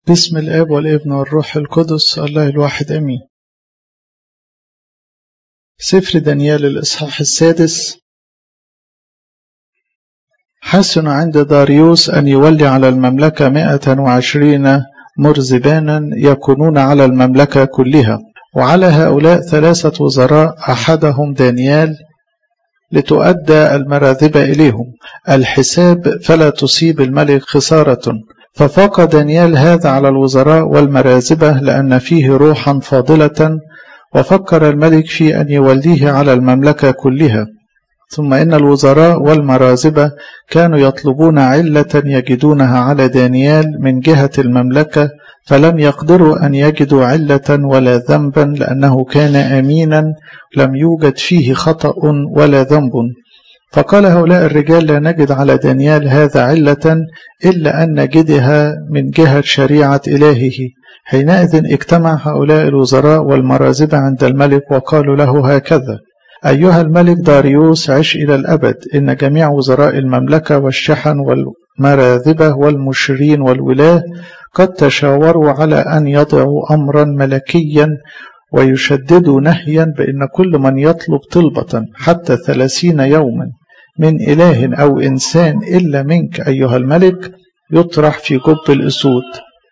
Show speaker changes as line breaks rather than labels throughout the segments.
باسم الآب والابن والروح القدس الله الواحد أمين. سفر دانيال الإصحاح 6. حسن عند داريوس أن يولي على المملكة 120 مرزبانا يكونون على المملكة كلها، وعلى هؤلاء 3 وزراء أحدهم دانيال لتؤدى المراذبة إليهم الحساب فلا تصيب الملك خسارة. ففاق دانيال هذا على الوزراء والمراذبة لأن فيه روحا فاضلة، وفكر الملك في أن يوليه على المملكة كلها. ثم إن الوزراء والمراذبة كانوا يطلبون علة يجدونها على دانيال من جهة المملكة، فلم يقدروا أن يجدوا علة ولا ذنبا، لأنه كان أمينا لم يوجد فيه خطأ ولا ذنب. فقال هؤلاء الرجال: لا نجد على دانيال هذا علة إلا أن نجدها من جهة شريعة إلهه. حينئذ اجتمع هؤلاء الوزراء والمراذبة عند الملك وقالوا له هكذا: أيها الملك داريوس، عش إلى الأبد. إن جميع وزراء المملكة والشحن والمراذبة والمشيرين والولاة قد تشاوروا على أن يضعوا أمرا ملكيا ويشددوا نهيا بأن كل من يطلب طلبة حتى 30 يوما من إله أو إنسان إلا منك أيها الملك يطرح في جب الأسود.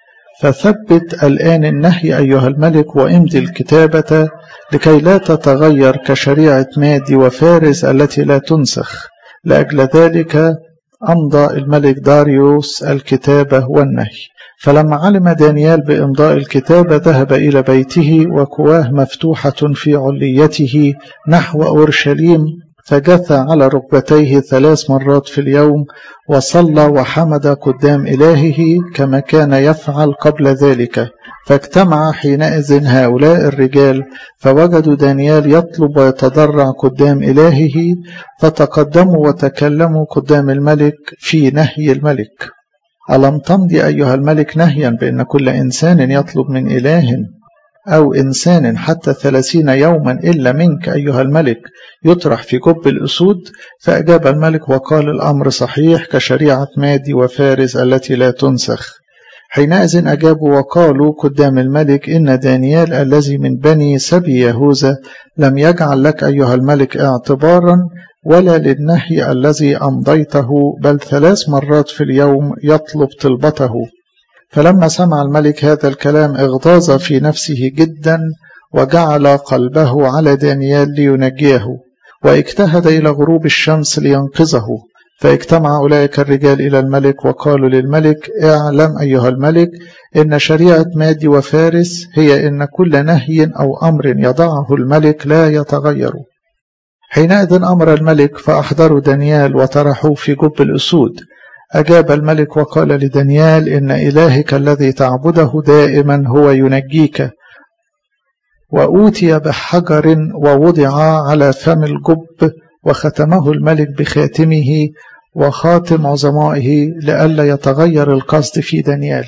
فثبت الآن النهي أيها الملك وامضي الكتابة لكي لا تتغير كشريعة مادي وفارس التي لا تنسخ. لأجل ذلك أمضى الملك داريوس الكتابة والنهي. فلما علم دانيال بإمضاء الكتابة ذهب إلى بيته، وكواه مفتوحة في عليته نحو أورشليم، فجثى على ركبتيه 3 مرات في اليوم، وصلى وحمد قدام إلهه كما كان يفعل قبل ذلك. فاجتمع حينئذ هؤلاء الرجال فوجدوا دانيال يطلب ويتضرع قدام إلهه، فتقدموا وتكلموا قدام الملك في نهي الملك: ألم تمضي أيها الملك نهيا بأن كل إنسان يطلب من إله أو إنسان حتى 30 يوما إلا منك أيها الملك يطرح في جب الأسود؟ فأجاب الملك وقال: الأمر صحيح كشريعة مادي وفارس التي لا تنسخ. حينئذ أجابوا وقالوا قدام الملك: إن دانيال الذي من بني سبي يهوذا لم يجعل لك أيها الملك اعتبارا ولا للنهي الذي أمضيته، بل 3 مرات في اليوم يطلب طلبته. فلما سمع الملك هذا الكلام اغتاظ في نفسه جدا، وجعل قلبه على دانيال لينجيه، واجتهد إلى غروب الشمس لينقذه. فاجتمع أولئك الرجال إلى الملك وقالوا للملك: اعلم أيها الملك إن شريعة مادي وفارس هي إن كل نهي أو أمر يضعه الملك لا يتغير. حينئذ أمر الملك فأحضروا دانيال وطرحوه في جب الأسود. أجاب الملك وقال لدانيال: إن إلهك الذي تعبده دائما هو ينجيك. وأوتي بحجر ووضع على فم الجب، وختمه الملك بخاتمه وخاتم عظمائه لئلا يتغير القصد في دانيال.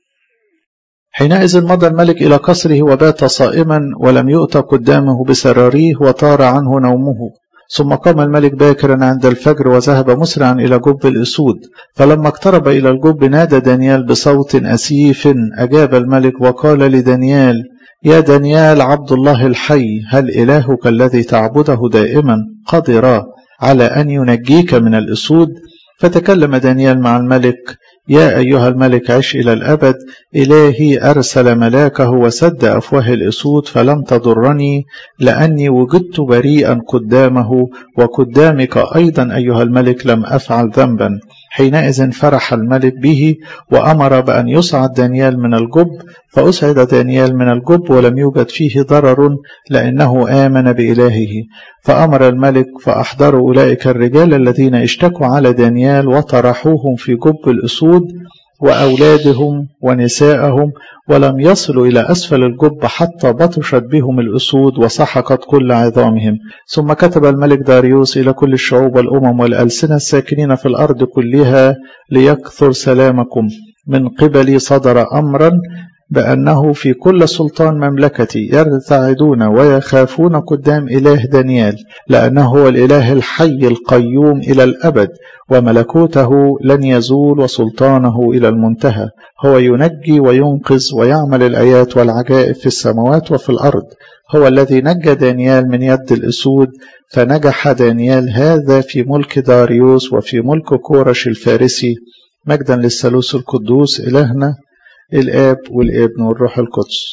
حينئذ مضى الملك إلى قصره وبات صائما، ولم يؤت قدامه بسراريه، وطار عنه نومه. ثم قام الملك باكرا عند الفجر وذهب مسرعا إلى جب الأسود. فلما اقترب إلى الجب نادى دانيال بصوت أسيف. أجاب الملك وقال لدانيال: يا دانيال عبد الله الحي، هل إلهك الذي تعبده دائما قدر على أن ينجيك من الأسود؟ فتكلم دانيال مع الملك: يا أيها الملك عش إلى الأبد. إلهي أرسل ملاكه وسد أفواه الأسود فلم تضرني، لأني وجدت بريئا قدامه، وقدامك أيضا أيها الملك لم أفعل ذنبا. حينئذ فرح الملك به، وأمر بأن يصعد دانيال من الجب. فأصعد دانيال من الجب ولم يوجد فيه ضرر، لأنه آمن بإلهه. فأمر الملك فأحضروا أولئك الرجال الذين اشتكوا على دانيال وطرحوهم في جب الأسود، وأولادهم ونساءهم، ولم يصلوا إلى أسفل الجب حتى بطشت بهم الأسود وسحقت كل عظامهم. ثم كتب الملك داريوس إلى كل الشعوب والأمم والألسنة الساكنين في الأرض كلها: ليكثر سلامكم. من قبلي صدر أمرا بأنه في كل سلطان مملكتي يرتعدون ويخافون قدام إله دانيال، لأنه هو الإله الحي القيوم إلى الأبد، وملكوته لن يزول وسلطانه إلى المنتهى. هو ينجي وينقذ ويعمل الآيات والعجائب في السماوات وفي الأرض. هو الذي نجى دانيال من يد الأسود، فنجح دانيال هذا في ملك داريوس وفي ملك كورش الفارسي. مجدا للثالوث القدوس إلهنا الآب والابن والروح القدس.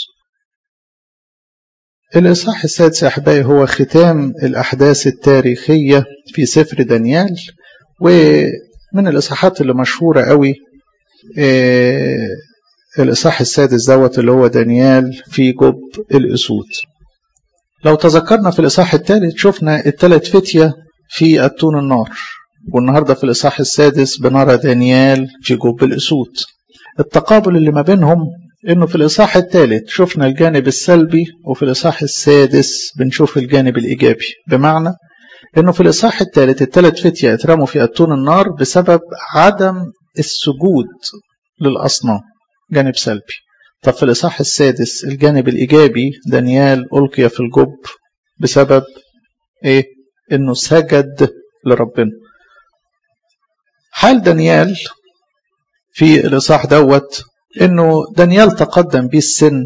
الإصحاح السادس أحبائي هو ختام الأحداث التاريخية في سفر دانيال، ومن الإصحاحات اللي مشهورة قوي الإصحاح السادس دوت اللي هو دانيال في جب الأسود. لو تذكرنا في الإصحاح الثالث شفنا الثلاث فتية في أتون النار، والنهاردة في الإصحاح السادس بنرى دانيال في جب الأسود. التقابل اللي ما بينهم إنه في الإصحاح الثالث شفنا الجانب السلبي، وفي الإصحاح السادس بنشوف الجانب الإيجابي، بمعنى إنه في الإصحاح الثالث الثلاث فتية اترموا في أتون النار بسبب عدم السجود للأصنام، جانب سلبي. طب في الإصحاح السادس الجانب الإيجابي، دانيال ألقي في الجب بسبب إيه؟ إنه سجد لربنا. حال دانيال في الإصحاح دوت إنه دانيال تقدم بيه السن.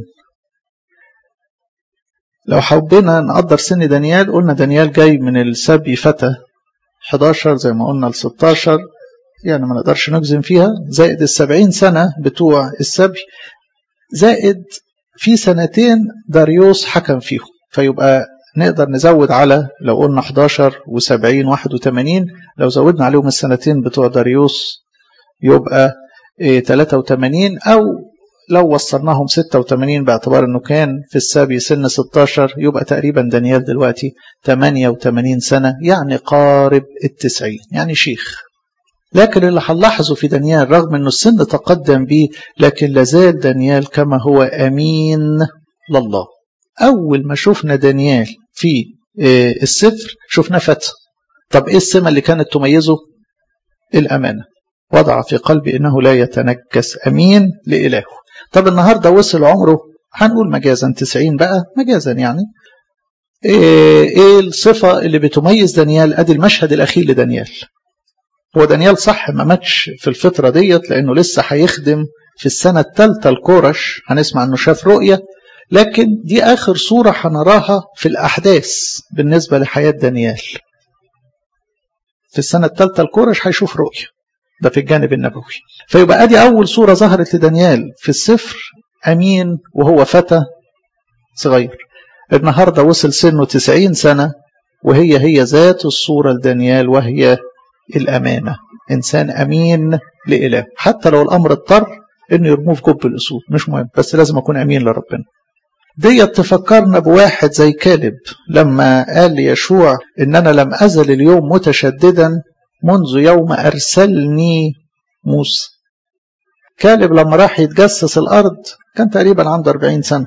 لو حبينا نقدر سن دانيال قلنا دانيال جاي من السبي فتى 11 زي ما قلنا ل16، يعني ما نقدرش نجزم فيها، زائد 70 سنة بتوع السبي، زائد في سنتين داريوس حكم فيهم، فيبقى نقدر نزود على لو قلنا 11 و70 81، لو زودنا عليهم السنتين بتوع داريوس يبقى 83، أو لو وصلناهم 86 باعتبار أنه كان في السبي سن 16، يبقى تقريبا دانيال دلوقتي 88 سنة، يعني قارب 90، يعني شيخ. لكن اللي هنلاحظه في دانيال رغم أنه السن تقدم به، لكن لازال دانيال كما هو أمين لله. أول ما شفنا دانيال في السفر شفنا فتى. طب إيه السمة اللي كانت تميزه؟ الأمانة. وضع في قلبي إنه لا يتنكس، أمين لإلهه. طب النهاردة وصل عمره هنقول مجازا 90 بقى، مجازا يعني. إيه الصفة اللي بتميز دانيال؟ أدي المشهد الأخير لدانيال. هو دانيال صح ما ماتش في الفترة ديت لأنه لسه هيخدم في السنة الثالثة الكورش، هنسمع أنه شاف رؤية، لكن دي آخر صورة هنراها في الأحداث بالنسبة لحياة دانيال. في السنة الثالثة الكورش هيشوف رؤية، ده في الجانب النبوي. فيبقى ادي اول صورة ظهرت لدانيال في السفر، امين وهو فتى صغير. النهاردة وصل سنه 90 سنة، وهي ذات الصورة لدانيال، وهي الامانة. انسان امين لإله، حتى لو الامر اضطر انه يرموه في جب الاسود مش مهم، بس لازم اكون امين لربنا. دي تفكرنا بواحد زي كالب لما قال ليشوع ان انا لم ازل اليوم متشددا منذ يوم أرسلني موسى. كالب لما راح يتجسس الأرض كان تقريبا عنده 40 سنة،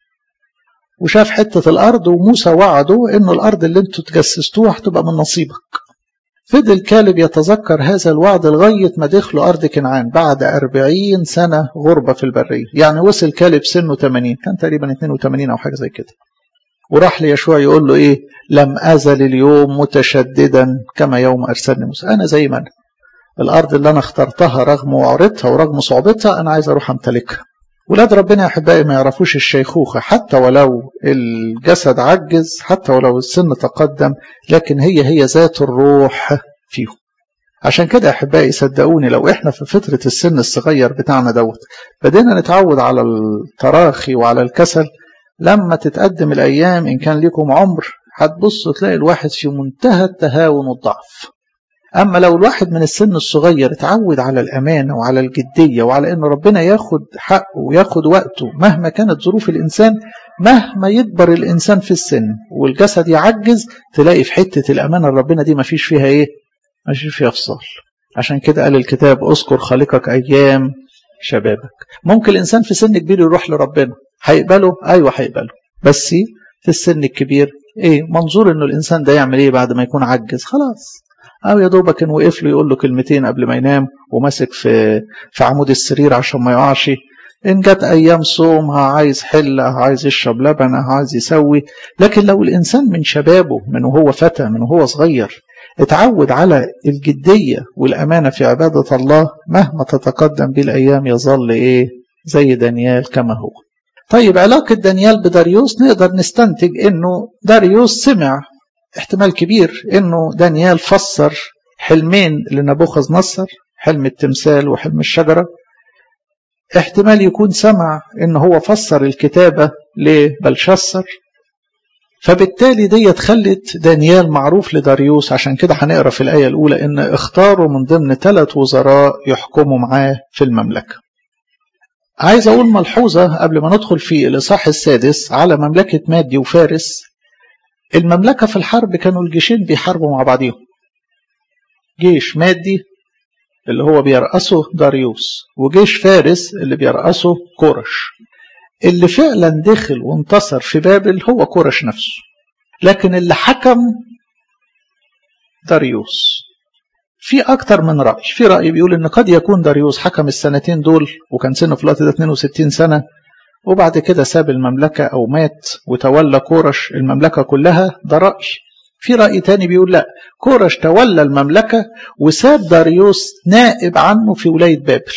وشاف حتة الأرض وموسى وعده إنه الأرض اللي انتوا تجسستوها هتبقى من نصيبك. فضل كالب يتذكر هذا الوعد لغاية ما دخلوا أرض كنعان بعد 40 سنة غربة في البرية. يعني وصل كالب سنه 80، كان تقريبا 82 أو حاجة زي كده، وراح ليشوع يقول له إيه؟ لم أزل اليوم متشددا كما يوم أرسلني موسى. أنا زي ما أنا، الأرض اللي أنا اخترتها رغم وعرتها ورغم صعوبتها أنا عايز أروح أمتلكها. ولاد ربنا يا أحبائي ما يعرفوش الشيخوخة، حتى ولو الجسد عجز، حتى ولو السن تقدم، لكن هي ذات الروح فيهم. عشان كده يا أحبائي صدقوني لو إحنا في فترة السن الصغير بتاعنا دوت بدينا نتعود على التراخي وعلى الكسل، لما تتقدم الأيام إن كان لكم عمر هتبصوا تلاقي الواحد في منتهى التهاون والضعف. أما لو الواحد من السن الصغير اتعود على الأمانة وعلى الجدية وعلى أن ربنا ياخد حقه وياخد وقته مهما كانت ظروف الإنسان، مهما يكبر الإنسان في السن والجسد يعجز، تلاقي في حتة الأمانة ربنا دي ما فيش فيها إيه؟ ما فيش فيها فصال. عشان كده قال الكتاب اذكر خالقك أيام شبابك. ممكن الإنسان في سن كبير يروح لربنا، هيقبله؟ أيوة هيقبله، بس في السن الكبير إيه منظور إنه الإنسان ده يعمل إيه بعد ما يكون عجز؟ خلاص، أو يا دوبك إن وقف له يقول له كلمتين قبل ما ينام، وماسك في عمود السرير عشان ما يقعش، إن جت أيام صوم عايز حلة، عايز يشرب لبن، عايز يسوي. لكن لو الإنسان من شبابه، من وهو فتى، من وهو صغير، اتعود على الجدية والأمانة في عبادة الله، مهما تتقدم بالأيام يظل إيه؟ زي دانيال كما هو. طيب علاقة دانيال بداريوس نقدر نستنتج إنه داريوس سمع احتمال كبير إنه دانيال فسر حلمين لنبوخذ نصر، حلم التمثال وحلم الشجرة. احتمال يكون سمع إنه هو فسر الكتابة لبلشسر، فبالتالي دي خلت دانيال معروف لداريوس. عشان كده هنقرأ في الآية الأولى إن اختاروا من ضمن 3 وزراء يحكموا معاه في المملكة. عايز أقول ملحوظة قبل ما ندخل في الإصحاح السادس على مملكة مادي وفارس. المملكة في الحرب كانوا الجيشين بيحاربوا مع بعضهم، جيش مادي اللي هو بيرأسه داريوس، وجيش فارس اللي بيرأسه كورش. اللي فعلا دخل وانتصر في بابل هو كورش نفسه، لكن اللي حكم داريوس. في أكتر من رأي. في رأي بيقول إن قد يكون داريوس حكم السنتين دول وكان سنه في الوقت ده 62 سنة، وبعد كده ساب المملكة أو مات وتولى كورش المملكة كلها. ده رأي. في رأي تاني بيقول لا، كورش تولى المملكة وساب داريوس نائب عنه في ولاية بابل،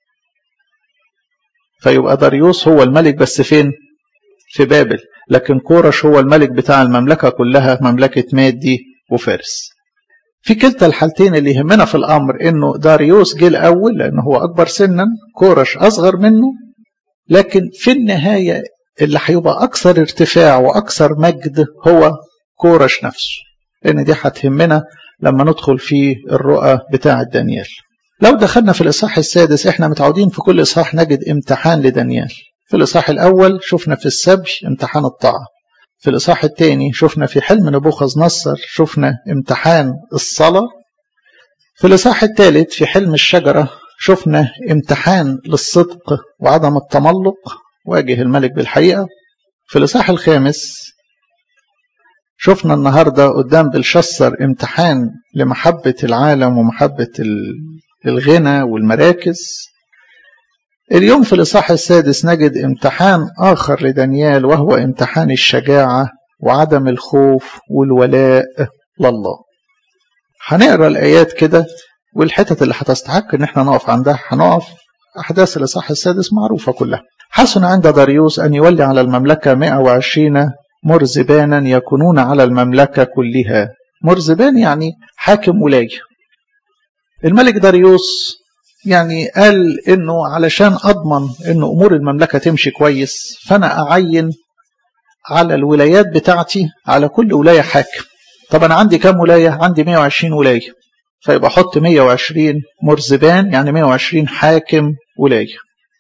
فيبقى داريوس هو الملك بس فين؟ في بابل، لكن كورش هو الملك بتاع المملكة كلها، مملكة مادي وفارس. في كلتا الحالتين اللي يهمنا في الأمر إنه داريوس جه الأول لأنه هو أكبر سنا، كورش أصغر منه، لكن في النهاية اللي هيبقى أكثر ارتفاع وأكثر مجد هو كورش نفسه، لأن دي هتهمنا لما ندخل في الرؤى بتاع دانيال. لو دخلنا في الإصحاح السادس، احنا متعودين في كل إصحاح نجد امتحان لدانيال. في الإصحاح الأول شفنا في السبي امتحان الطاعة، في الإصحاح الثاني شفنا في حلم نبوخذ نصر شفنا امتحان الصلاة، في الإصحاح الثالث في حلم الشجرة شفنا امتحان للصدق وعدم التملق، واجه الملك بالحقيقة. في الإصحاح الخامس شفنا النهاردة قدام بلشسر امتحان لمحبة العالم ومحبة الغنى والمراكز. اليوم في الإصحاح السادس نجد امتحان آخر لدانيال، وهو امتحان الشجاعة وعدم الخوف والولاء لله. هنقرأ الآيات كده، والحتت اللي هتستحق ان احنا نقف عندها هنقف. أحداث الإصحاح السادس معروفة كلها. حسن عند داريوس أن يولي على المملكة 120 مرزبانا يكونون على المملكة كلها. مرزبان يعني حاكم ولاية. الملك داريوس يعني قال إنه علشان أضمن إنه أمور المملكة تمشي كويس، فأنا أعين على الولايات بتاعتي، على كل ولاية حاكم. طب أنا عندي كام ولاية؟ عندي 120 ولاية، فيبقى حط 120 مرزبان يعني 120 حاكم ولاية.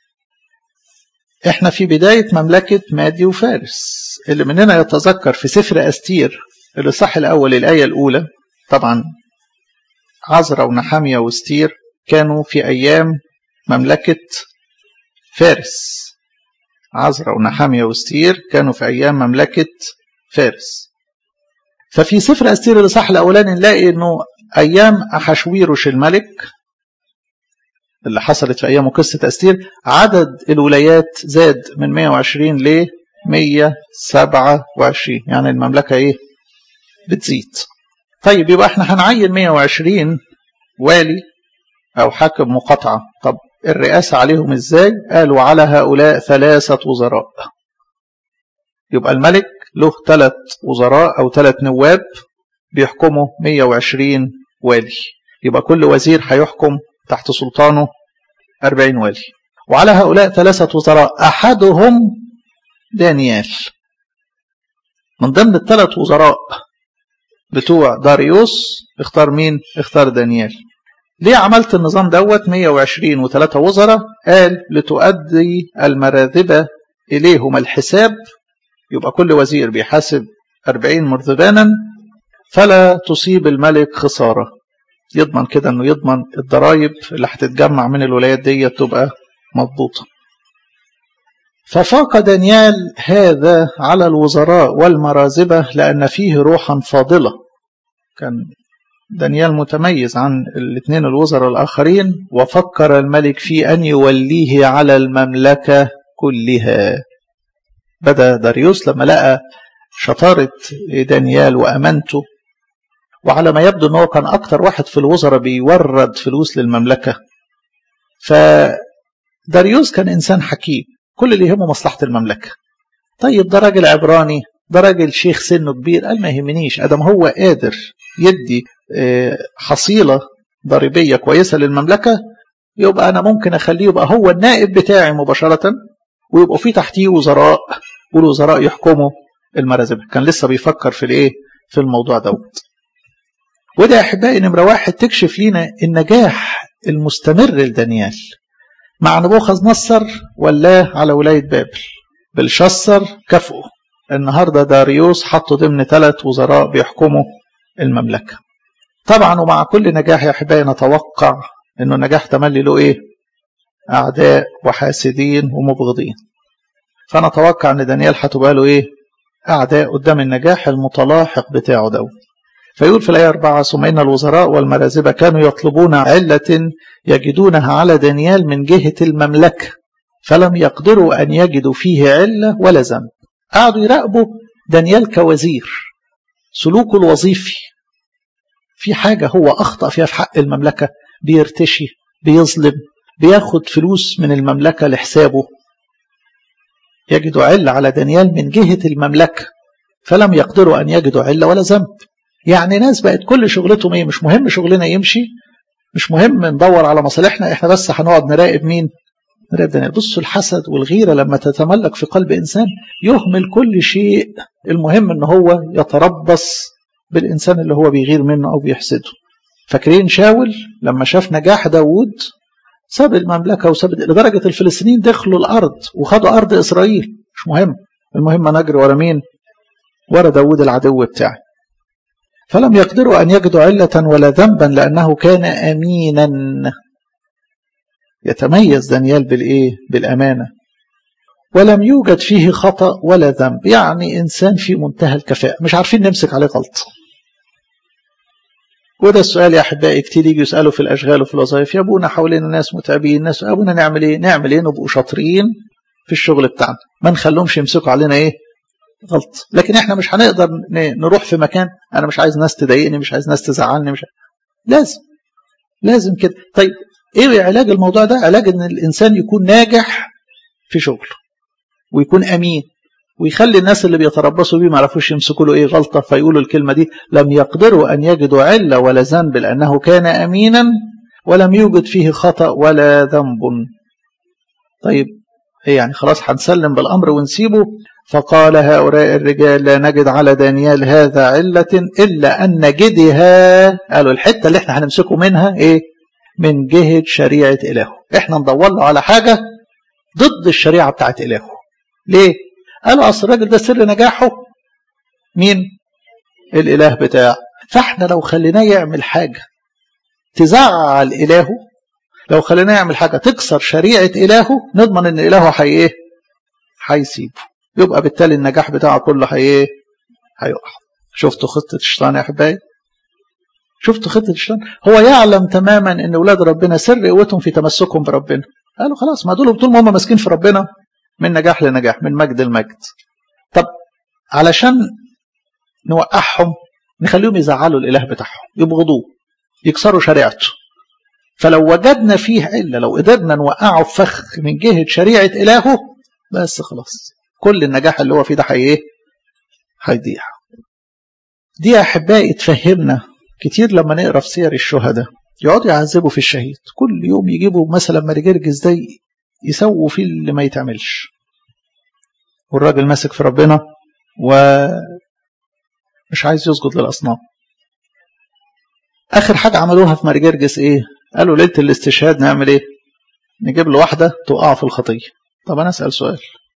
احنا في بداية مملكة مادي وفارس. اللي مننا يتذكر في سفر أستير الإصحاح الأول الآية الأولى، طبعا عزرا ونحمية واستير كانوا في أيام مملكة فارس. عزرا ونحمية واستير كانوا في أيام مملكة فارس. ففي سفر أستير الإصحاح الأولاني نلاقي إنه أيام أحشويروش الملك اللي حصلت في أيام قصة أستير، عدد الولايات زاد من 120 ل 127، يعني المملكة إيه؟ بتزيد. طيب يبقى احنا هنعين 120 والي أو حاكم مقاطعة. طب الرئاسة عليهم إزاي؟ قالوا على هؤلاء 3 وزراء. يبقى الملك له 3 وزراء أو 3 نواب بيحكموا 120 والي. يبقى كل وزير هيحكم تحت سلطانه 40 والي. وعلى هؤلاء 3 وزراء أحدهم دانيال. من ضمن ال3 وزراء بتوع داريوس اختار مين؟ اختار دانيال. ليه عملت النظام دوت 120 و3 وزراء؟ قال لتؤدي المراذبة إليهم الحساب. يبقى كل وزير بيحاسب 40 مرذبانا، فلا تصيب الملك خسارة. يضمن كده انه يضمن الضرائب اللي هتتجمع من الولايات دي تبقى مضبوطة. ففاق دانيال هذا على الوزراء والمراذبة لأن فيه روحا فاضلة. كان دانيال متميز عن الاثنين الوزراء الآخرين. وفكر الملك في أن يوليه على المملكة كلها. بدأ داريوس لما لقى شطارة دانيال وأمانته، وعلى ما يبدو أنه كان أكتر واحد في الوزراء بيورد فلوس للمملكة، فداريوس كان إنسان حكيم، كل اللي يهمه مصلحة المملكة. طيب ده راجل عبراني، ده راجل شيخ سنه كبير، قال ما يهمنيش أدم هو قادر يدي حصيلة ضريبية كويسة للمملكة، يبقى أنا ممكن أخليه يبقى هو النائب بتاعي مباشرة، ويبقوا في تحتيه وزراء، والوزراء يحكموا المرازبة. كان لسه بيفكر في الموضوع دوت. وده يا أحبائي نمرة واحد تكشف لنا النجاح المستمر لدانيال مع نبوخذ نصر ولا على ولاية بابل. بلشسر كافئه، النهاردة داريوس حطه ضمن 3 وزراء بيحكموا المملكة. طبعا ومع كل نجاح يا أحبائي نتوقع أنه نجاح تملي له أعداء وحاسدين ومبغضين. فنتوقع أن دانيال هتبقى له أعداء قدام النجاح المتلاحق بتاعه ده. فيقول في الآية 4: ثم إن الوزراء والمرازبة كانوا يطلبون علة يجدونها على دانيال من جهة المملكة، فلم يقدروا أن يجدوا فيه علة ولا ذنب. قعدوا يراقبوا دانيال كوزير، سلوكه الوظيفي في حاجة هو أخطأ فيها في حق المملكة، بيرتشي، بيظلم، بياخد فلوس من المملكة لحسابه. يجدوا علة على دانيال من جهة المملكة، فلم يقدروا أن يجدوا علة ولا ذنب. يعني ناس بقت كل شغلتهم مش مهم شغلنا يمشي، مش مهم ندور على مصالحنا، احنا بس هنقعد نراقب مين؟ نراقب دانيال. بصوا الحسد والغيرة لما تتملك في قلب إنسان يهمل كل شيء، المهم ان هو يتربص بالإنسان اللي هو بيغير منه أو بيحسده. فاكرين شاول لما شاف نجاح داود ساب المملكة وساب، لدرجة الفلسطينيين دخلوا الأرض وخدوا أرض إسرائيل، مش مهم، المهم نجري ورا مين؟ ورا داود العدو بتاعي. فلم يقدروا أن يجدوا علة ولا ذنبا لأنه كان أمينا. يتميز دانيال بالأمانة. ولم يوجد فيه خطأ ولا ذنب، يعني إنسان في منتهى الكفاءة، مش عارفين نمسك عليه غلط. وده السؤال يا أحبائي كتير يجي يسألوا في الأشغال وفي الوظائف: يا أبونا حوالينا ناس متعبين، ناس أبونا نعمل إيه؟ نعمل إيه؟ نبقوا شاطرين في الشغل بتاعنا، ما نخلوهمش يمسكوا علينا غلط. لكن إحنا مش هنقدر نروح في مكان أنا مش عايز ناس تضايقني، مش عايز ناس تزعلني، لازم كده. طيب إيه علاج الموضوع ده؟ علاج إن الإنسان يكون ناجح في شغله ويكون أمين، ويخلي الناس اللي بيتربصوا بيه ما يعرفوش يمسكوا له غلطة، فيقولوا الكلمة دي: لم يقدروا أن يجدوا علة ولا ذنب لأنه كان أمينا ولم يوجد فيه خطأ ولا ذنب. طيب يعني خلاص هنسلم بالأمر ونسيبه. فقال هؤلاء الرجال: لا نجد على دانيال هذا علة إلا أن نجدها، قالوا الحتة اللي احنا هنمسكه منها من جهة شريعة إلهه، احنا ندور له على حاجة ضد الشريعة بتاعت إلهه. ليه؟ قالوا أصل الراجل ده سر نجاحه مين؟ الإله بتاعه. فاحنا لو خليناه يعمل حاجة تزعل إلهه، لو خليناه يعمل حاجة تكسر شريعة إلهه، نضمن إن إلهه هيسيبه، يبقى بالتالي النجاح بتاعه كله هيقع. شفتوا خطة الشيطان يا أحبائي؟ شفتوا خطة الشيطان؟ هو يعلم تماما إن أولاد ربنا سر قوتهم في تمسكهم بربنا. قالوا خلاص، ما دول طول ما هم ماسكين في ربنا من نجاح لنجاح، من مجد لمجد. طب علشان نوقعهم نخليهم يزعلوا الإله بتاعهم، يبغضوه، يكسروا شريعته. فلو وجدنا فيه علة، لو قدرنا نوقعه في فخ من جهة شريعة إلهه، بس خلاص كل النجاح اللي هو فيه ده هيضيع. دي يا أحبائي تفهمنا كتير لما نقرأ في سير الشهداء، يقعدوا يعذبوا في الشهيد، كل يوم يجيبوا مثلا مرجرجس ده يسووا فيه اللي ما يتعملش، والراجل ماسك في ربنا ومش عايز يسجد للأصنام. آخر حاجة عملوها في مرجرجس قالوا ليلة الاستشهاد نعمل نجيب له واحدة توقع في الخطية. طب أنا أسأل سؤال: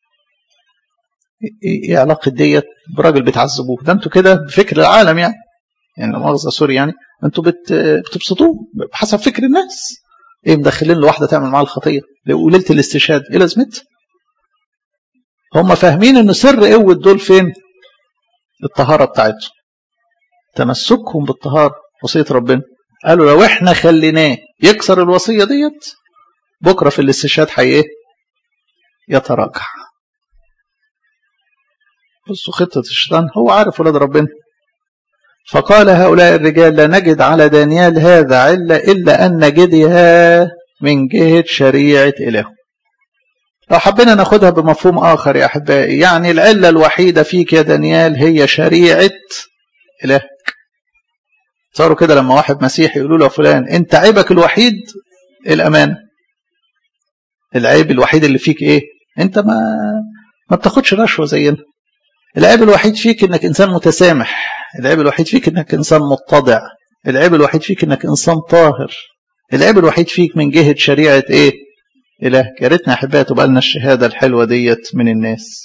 إيه علاقة ديت براجل بتعذبوه؟ ده أنتوا كده بفكر العالم، يعني لا مؤاخذة سوري، يعني أنتوا بتبسطوه بحسب فكر الناس. مدخلين له واحدة تعمل معاه الخطية وليلة الاستشهاد إيه لازمتها؟ هم فاهمين إن سر قوة دول فين؟ الطهارة بتاعتهم، تمسكهم بالطهارة. وصية ربنا. قالوا لو احنا خليناه يكسر الوصية ديت بكرة في الاستشهاد ايه يتراجع. بصوا خطة الشيطان، هو عارف ولاد ربنا. فقال هؤلاء الرجال لا نجد على دانيال هذا علة إلا أن نجدها من جهة شريعة إله. لو حبينا ناخدها بمفهوم آخر يا أحبائي، يعني العلة الوحيدة فيك يا دانيال هي شريعة إلهك. صاروا كده لما واحد مسيحي يقولوا له فلان أنت عيبك الوحيد الأمانة. العيب الوحيد اللي فيك إيه؟ أنت ما بتاخدش رشوة زينا. العيب الوحيد فيك إنك إنسان متسامح. العيب الوحيد فيك إنك إنسان متضع. العيب الوحيد فيك إنك إنسان طاهر. العيب الوحيد فيك من جهة شريعة إيه؟ إلهك. يا ريتنا أحبائي تبقى لنا الشهادة الحلوة ديت من الناس.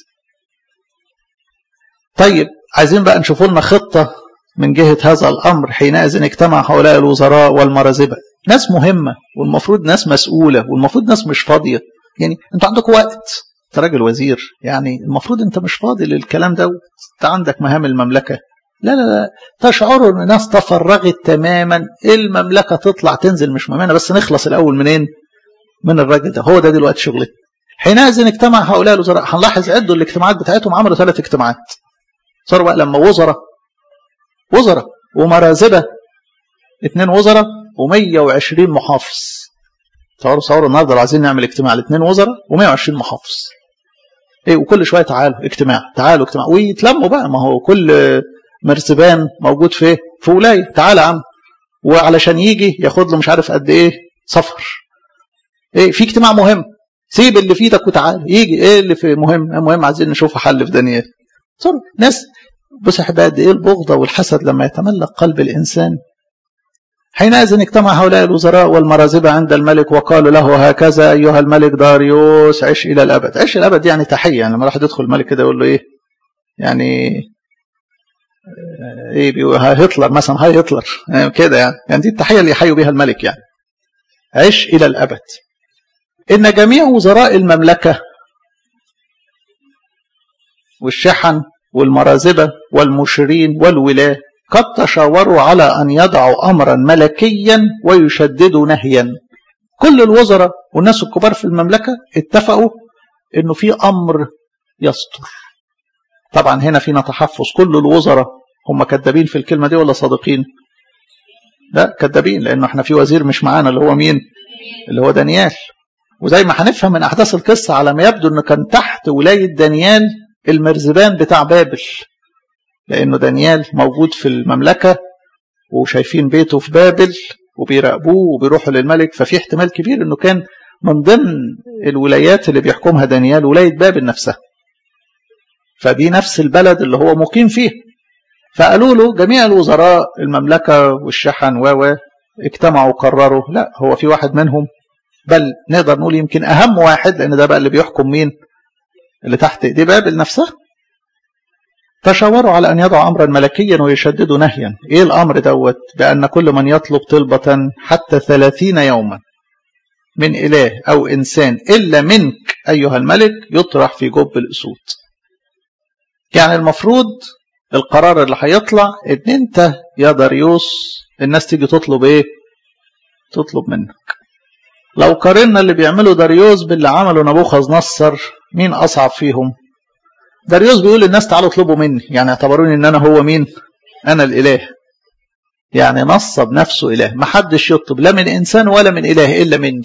طيب عايزين بقى نشوفوا لنا خطة من جهة هذا الأمر. حينئذ اجتمع هؤلاء الوزراء والمرازبة، ناس مهمة والمفروض ناس مسؤولة والمفروض ناس مش فاضية. يعني انتوا عندكم وقت، انت راجل وزير، يعني المفروض انت مش فاضي للكلام ده، انت عندك مهام المملكة. لا لا لا، تشعروا ان الناس تفرغت تماما، المملكة تطلع تنزل مش مهمة، بس نخلص الأول منين؟ من الراجل ده. هو ده دلوقتي شغلته. حينئذ اجتمع هؤلاء الوزراء. هنلاحظ عدوا الاجتماعات بتاعتهم، عملوا 3 اجتماعات. صاروا بقى لما وزراء ومرازبة 2 وزراء و120 محافظ. صوروا النهارده لو عايزين نعمل اجتماع ل2 وزراء و120 محافظ. ايه وكل شويه تعالوا اجتماع ويتلموا بقى. ما هو كل مرزبان موجود في ولايه. تعال يا عم، وعلشان يجي ياخد له مش عارف قد ايه سفر. ايه في اجتماع مهم، سيب اللي في ايدك وتعال. يجي ايه اللي في مهم عايزين نشوف حل في دانيال. صاروا ناس بص احبائي قد ايه البغضه والحسد لما يتملك قلب الانسان. حينئذ اجتمع هؤلاء الوزراء والمرازبة عند الملك وقالوا له هكذا أيها الملك داريوس عش إلى الأبد. عش إلى الأبد يعني تحية. يعني لما راح يدخل الملك كده يقول له إيه؟ يعني إيه هتلر مثلا، هاي هتلر كده يعني دي التحية اللي يحيوا بها الملك. يعني عش إلى الأبد. إن جميع وزراء المملكة والشحن والمرازبة والمشيرين والولاة قد تشاوروا على أن يضعوا أمرا ملكيا ويشددوا نهيا. كل الوزراء والناس الكبار في المملكة اتفقوا إنه في أمر يصدر. طبعا هنا فينا تحفظ، كل الوزراء هم كذابين في الكلمة دي ولا صادقين؟ لا كذابين، لأنه احنا في وزير مش معانا اللي هو مين؟ اللي هو دانيال. وزي ما هنفهم من أحداث القصة على ما يبدو إنه كان تحت ولاية دانيال المرزبان بتاع بابل، لأنه دانيال موجود في المملكة وشايفين بيته في بابل وبيراقبوه وبيروحوا للملك. ففي احتمال كبير أنه كان من ضمن الولايات اللي بيحكمها دانيال ولاية بابل نفسها، فدي نفس البلد اللي هو مقيم فيه. فقالوا له جميع الوزراء المملكة والشحن اجتمعوا وقرروا لا، هو في واحد منهم، بل نقدر نقول يمكن أهم واحد، لأن ده بقى اللي بيحكم مين؟ اللي تحت ايديه بابل نفسها. تشاوروا على أن يضعوا أمرا ملكيا ويشددوا نهيا. إيه الأمر دوت؟ بأن كل من يطلب طلبة حتى 30 يوما من إله أو إنسان إلا منك أيها الملك يطرح في جب الأسود. يعني المفروض القرار اللي هيطلع إن أنت يا داريوس الناس تيجي تطلب إيه؟ تطلب منك. لو قارنا اللي بيعمله داريوس باللي عمله نبوخذ نصر، مين أصعب فيهم؟ داريوس بيقول للناس تعالوا اطلبوا مني، يعني اعتبروني ان انا هو مين؟ انا الاله. يعني نصب نفسه اله، ما حدش يطلب لا من انسان ولا من اله الا مني.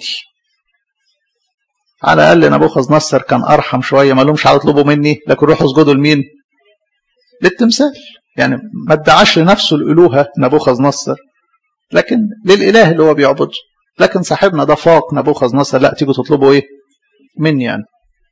على الاقل نبوخذ نصر كان ارحم شويه، ما لهمش هيطلبوا مني، لكن روحوا اسجدوا لمين؟ للتمثال. يعني ما ادعاش لنفسه الالوهه نبوخذ نصر، لكن للاله اللي هو بيعبده. لكن صاحبنا ده فاق نبوخذ نصر، لا تيجوا تطلبوا ايه؟ مني يعني.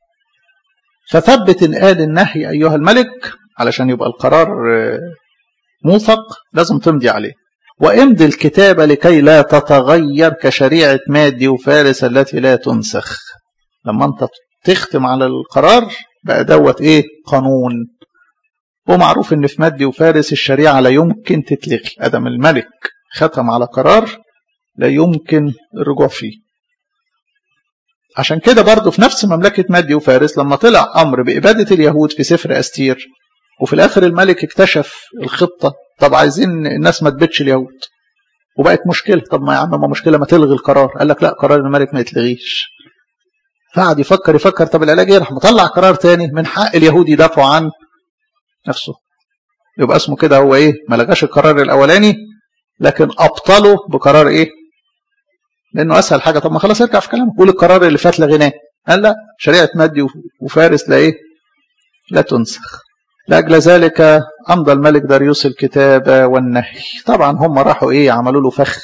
فثبت قال النهي أيها الملك، علشان يبقى القرار موثق لازم تمضي عليه. وامضي الكتابة لكي لا تتغير كشريعة مادي وفارس التي لا تنسخ. لما انت تختم على القرار بقى دوت ايه؟ قانون. ومعروف ان في مادي وفارس الشريعة لا يمكن تتلغي. ادم الملك ختم على قرار لا يمكن الرجوع فيه. عشان كده برضو في نفس مملكة مادي وفارس لما طلع أمر بإبادة اليهود في سفر أستير، وفي الآخر الملك اكتشف الخطة، طب عايزين الناس ما تبتش اليهود، وبقت مشكلة. طب ما يا عم ما مشكلة، ما تلغي القرار. قال لك لا، قرار الملك ما يتلغيش. فقعد يفكر طب العلاج ايه؟ راح مطلع قرار تاني، من حق اليهود يدافعوا عن نفسه. يبقى اسمه كده هو ايه؟ ما لغاش القرار الاولاني لكن ابطله بقرار ايه؟ لانه اسهل حاجه. طب ما خلاص ارجع في كلامك، قول القرار اللي فات لغيناه. قال لا، شريعه مادي وفارس لا ايه؟ لا تنسخ. لاجل ذلك امضى الملك داريوس الكتاب والنهي. طبعا هم راحوا ايه؟ عملوا له فخ،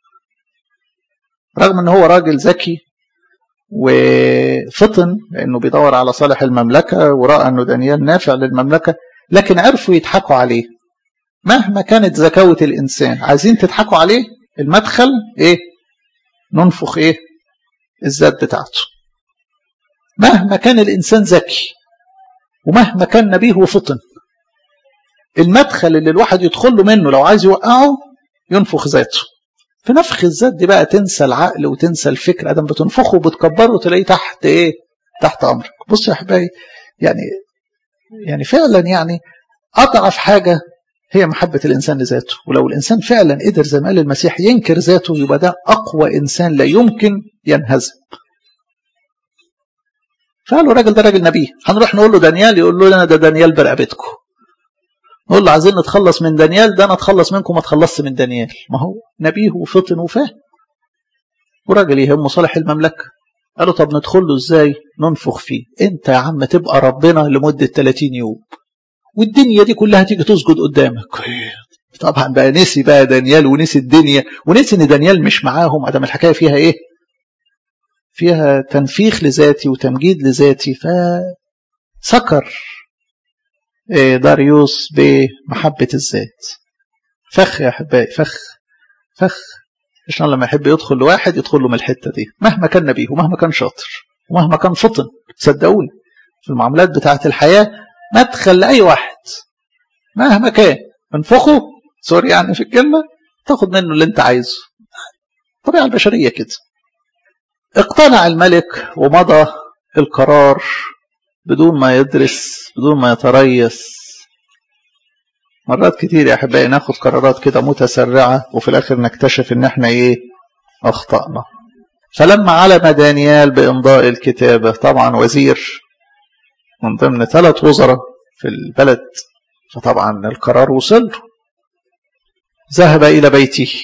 رغم ان هو راجل ذكي وفطن لانه بيدور على صالح المملكه وراى انه دانيال نافع للمملكه، لكن عرفوا يضحكوا عليه. مهما كانت ذكاوه الانسان، عايزين تضحكوا عليه، المدخل ايه؟ ننفخ ايه؟ الذات بتاعته. مهما كان الانسان ذكي ومهما كان نبيه وفطن، المدخل اللي الواحد يدخل له منه لو عايز يوقعه ينفخ ذاته. في نفخ الذات دي بقى تنسى العقل وتنسى الفكر. ادم بتنفخه وبتكبره وتلاقيه تحت ايه؟ تحت امرك. بص يا احبائي، يعني فعلا يعني اضعف حاجه هي محبه الانسان لذاته. ولو الانسان فعلا قدر زي ما قال المسيح ينكر ذاته، يبقى ده اقوى انسان لا يمكن ينهزم. فقالوا الراجل ده راجل نبي، هنروح نقول له دانيال، يقول له انا ده دانيال برقبتكم. نقول له عايزين نتخلص من دانيال، ده انا اتخلص منكم ما اتخلصت من دانيال. ما هو نبيه وفطن وفاهم وراجل يهمه صالح المملكه. قالوا طب ندخل له ازاي؟ ننفخ فيه. انت يا عم تبقى ربنا لمده 30 يوم والدنيا دي كلها تيجي تسجد قدامك. طبعا بقى نسي بقى دانيال ونسي الدنيا ونسي ان دانيال مش معاهم. ادم الحكايه فيها ايه؟ فيها تنفيخ لذاتي وتمجيد لذاتي. فسكر داريوس بمحبة الذات. فخ يا أحبائي، فخ. عشان لما يحب يدخل لواحد يدخل له من الحتة دي، مهما كان نبيه ومهما كان شاطر ومهما كان فطن. صدقوني في المعاملات بتاعة الحياة مدخل لأي واحد مهما كان انفخه، سوري يعني في الكلمة، تاخد منه اللي انت عايزه. طبيعة البشرية كده. اقتنع الملك ومضى القرار بدون ما يدرس، بدون ما يتريث. مرات كتير يا أحبائي ناخد قرارات كده متسرعة وفي الآخر نكتشف إن احنا إيه؟ أخطأنا. فلما علم دانيال بإمضاء الكتابة، طبعا وزير من ضمن 3 وزراء في البلد، فطبعا القرار وصل له. ذهب إلى بيته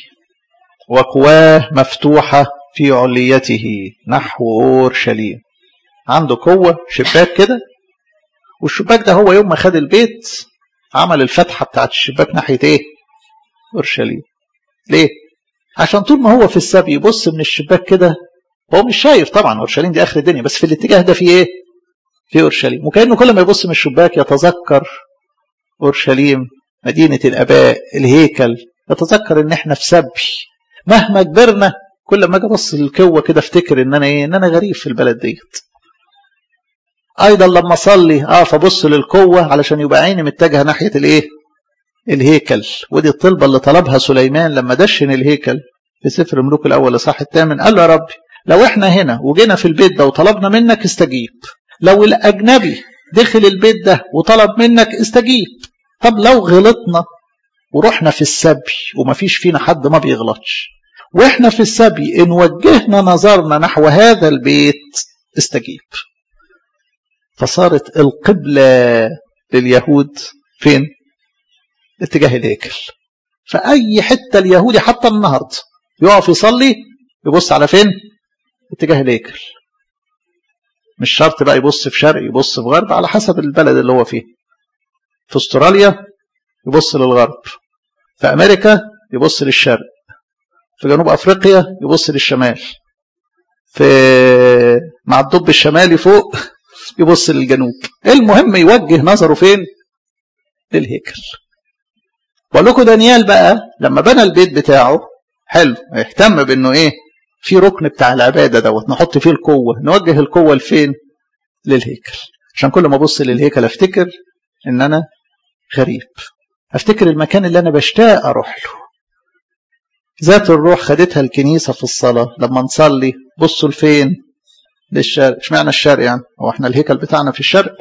وقواه مفتوحة في عليته نحو أورشليم. عنده قوة شباك كده، والشباك ده هو يوم ما خد البيت عمل الفتحة بتاعت الشباك ناحية ايه؟ أورشليم. ليه؟ عشان طول ما هو في السبي يبص من الشباك كده، هو مش شايف طبعا أورشليم دي آخر الدنيا، بس في الاتجاه ده في ايه؟ في أورشليم. وكأنه كل ما يبص من الشباك يتذكر أورشليم مدينة الآباء، الهيكل، يتذكر ان احنا في سبي. مهما كبرنا كل ما اجي ابص للقوة كده افتكر ان انا ايه؟ ان انا غريب في البلد ديت. ايضا لما اصلي فبص للقوه علشان يبقى عيني متجهه ناحيه الايه؟ الهيكل. ودي الطلبه اللي طلبها سليمان لما دشن الهيكل في سفر ملوك الاول الاصحاح 8. قال له يا ربي لو احنا هنا وجينا في البيت ده وطلبنا منك استجيب، لو الاجنبي دخل البيت ده وطلب منك استجيب. طب لو غلطنا ورحنا في السبي ومفيش فينا حد ما بيغلطش، واحنا في السبي ان وجهنا نظرنا نحو هذا البيت استجيب. فصارت القبلة لليهود فين؟ اتجاه الهيكل. فأي حتة اليهودي حتى النهاردة يقف يصلي يبص على فين؟ اتجاه الهيكل. مش شرط بقى يبص في شرق يبص في غرب، على حسب البلد اللي هو فيه. في استراليا يبص للغرب، في أمريكا يبص للشرق، في جنوب أفريقيا يبص للشمال، في مع الضب الشمالي فوق يبص للجنوب. المهم يوجه نظره فين؟ للهيكل. بقول لكم دانيال بقى لما بنى البيت بتاعه حلو، يهتم بانه ايه؟ في ركن بتاع العباده دوت نحط فيه القوه، نوجه القوه لفين؟ للهيكل. عشان كل ما ابص للهيكل افتكر ان انا غريب، افتكر المكان اللي انا بشتاق اروح له. ذات الروح خدتها الكنيسه في الصلاه. لما نصلي بصوا لفين؟ للشرق. اشمعنى الشرق يعني؟ هو احنا الهيكل بتاعنا في الشرق؟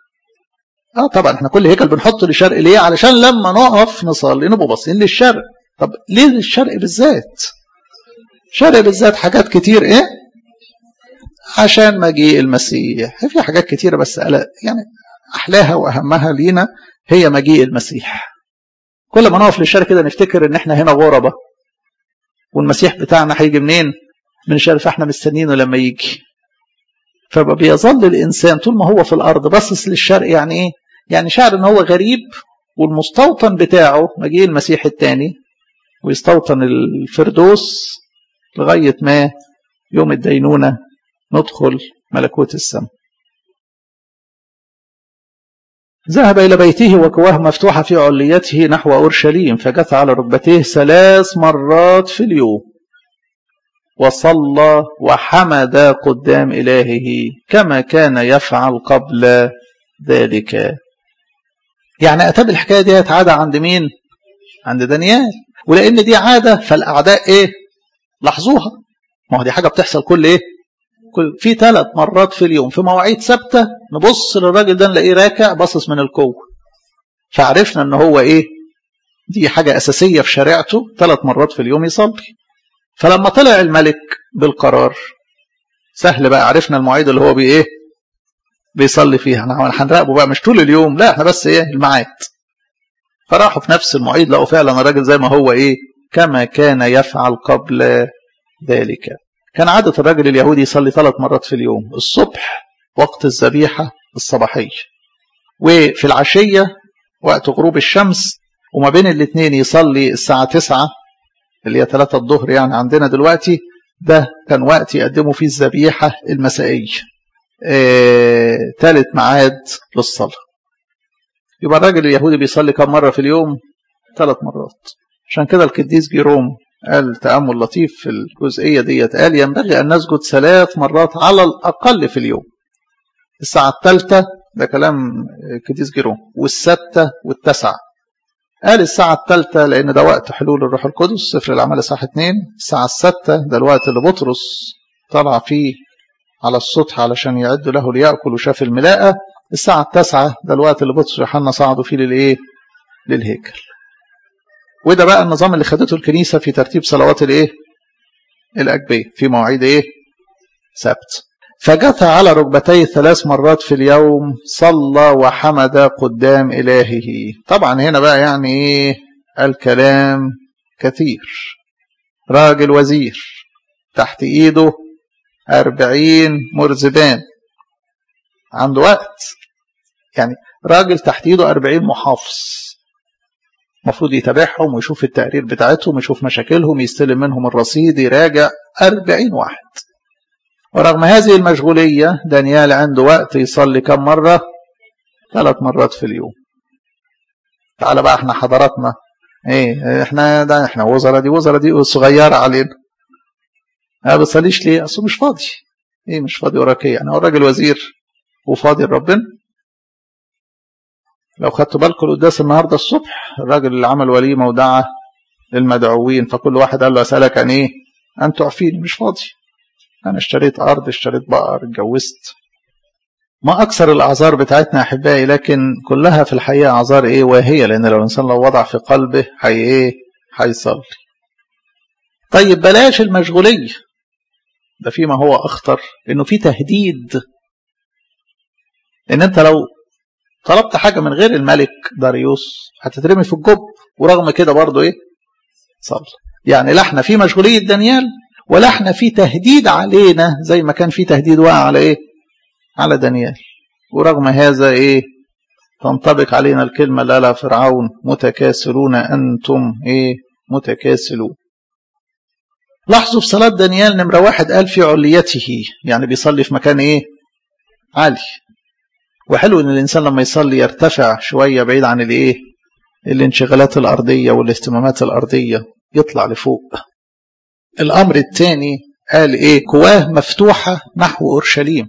طبعا احنا كل هيكل بنحطه للشرق. ليه؟ علشان لما نقف نصلي نبقى باصين للشرق. طب ليه الشرق بالذات؟ الشرق بالذات حاجات كتير ايه؟ عشان مجيء المسيح. في حاجات كتيرة بس يعني احلاها واهمها لينا هي مجيء المسيح. كل ما نقف للشرق كده نفتكر ان احنا هنا غربة، والمسيح بتاعنا هيجي منين؟ من الشرق، فاحنا مستنينه لما يجي. فبيظل الانسان طول ما هو في الارض باصص للشرق. يعني ايه؟ يعني شعر ان هو غريب، والمستوطن بتاعه مجيء المسيح الثاني، ويستوطن الفردوس لغاية ما يوم الدينونة ندخل ملكوت السماء. ذهب إلى بيته وكواه مفتوحة في عليته نحو أورشليم، فجث على ركبتيه 3 مرات في اليوم، وصلى وحمد قدام إلهه كما كان يفعل قبل ذلك. يعني أتى بالحكاية دي عادة عند مين؟ عند دانيال. ولأن دي عادة فالأعداء إيه؟ لاحظوها. ما هو دي حاجة بتحصل كل إيه؟ في 3 مرات في اليوم في مواعيد ثابتة. نبص للراجل ده نلاقيه راكع باصص من القوة، فعرفنا ان هو ايه؟ دي حاجة اساسية في شريعته، 3 مرات في اليوم يصلي. فلما طلع الملك بالقرار سهل بقى، عرفنا المواعيد اللي هو بايه بيصلي فيها. احنا هنراقبه بقى مش طول اليوم، لا احنا بس ايه الميعاد. فراحوا في نفس المواعيد لقوا فعلا الراجل زي ما هو ايه؟ كما كان يفعل قبل ذلك. كان عادة الراجل اليهودي يصلي 3 مرات في اليوم، الصبح وقت الذبيحة الصباحية، وفي العشية وقت غروب الشمس، وما بين الاثنين يصلي الساعة 9 اللي هي 3 الظهر يعني عندنا دلوقتي. ده كان وقت يقدموا فيه الذبيحة المسائية، ثالث ميعاد للصلاة. يبقى الراجل اليهودي بيصلي كم مرة في اليوم؟ 3 مرات. عشان كده القديس جيروم قال تأمل لطيف في الجزئية ديت، قال ينبغي أن نسجد 3 مرات على الأقل في اليوم. الساعة 3 ده كلام القديس جيروم، والستة والتسعة. قال الساعة 3 لأن ده وقت حلول الروح القدس، سفر الأعمال الصح 2. الساعة 6 ده الوقت اللي بطرس طلع فيه على السطح علشان يعد له ليأكل وشاف الملاءة. الساعة 9 ده الوقت اللي بطرس ويوحنا صعدوا فيه للإيه؟ للهيكل. وده بقى النظام اللي خدته الكنيسة في ترتيب صلوات الإيه؟ الأجبية في مواعيد إيه؟ سبت. فجثى على ركبتيه 3 مرات في اليوم، صلى وحمد قدام إلهه. طبعا هنا بقى يعني إيه؟ الكلام كثير. راجل وزير تحت إيده 40 مرزبان، عنده وقت. يعني راجل تحت إيده 40 محافظ، مفروض يتابعهم ويشوف التقرير بتاعتهم، يشوف مشاكلهم، يستلم منهم الرصيد، يراجع 40 واحد. ورغم هذه المشغولية دانيال عنده وقت يصلي كم مرة؟ 3 مرات في اليوم. تعال بقى احنا حضراتنا ايه؟ احنا وزراء دي صغيرة علينا. ما بتصليش ليه؟ اصله مش فاضي. ايه مش فاضي وراك ايه؟ يعني هو الراجل وزير وفاضي لربنا؟ لو خدتوا بالكم القداس النهارده الصبح، الراجل اللي عمل وليمة ودعا للمدعوين، فكل واحد قال له اسالك عن ايه؟ ان تعفيني. مش فاضي. أنا اشتريت أرض، اشتريت بقر، اتجوزت. ما أكثر الأعذار بتاعتنا أحبائي، لكن كلها في الحقيقة أعذار إيه؟ واهية. لأن لو الإنسان لو وضع في قلبه هيصلي. طيب بلاش المشغولية، ده فيما هو أخطر، إنه في تهديد. إن أنت لو طلبت حاجة من غير الملك داريوس هتترمي في الجب، ورغم كده برضه إيه؟ صلي. يعني لا احنا في مشغولية دانيال، ولا احنا في تهديد علينا زي ما كان في تهديد واقع على ايه؟ على دانيال. ورغم هذا ايه؟ تنطبق علينا الكلمة لا فرعون متكاسلون انتم ايه؟ متكاسلون. لاحظوا في صلاة دانيال نمرة 1 قال في عليته، يعني بيصلي في مكان ايه؟ عالي. وحلو ان الانسان لما يصلي يرتفع شوية بعيد عن الايه؟ الانشغالات الارضية والاهتمامات الارضية، يطلع لفوق. الأمر الثاني قال إيه؟ كواه مفتوحة نحو أورشليم.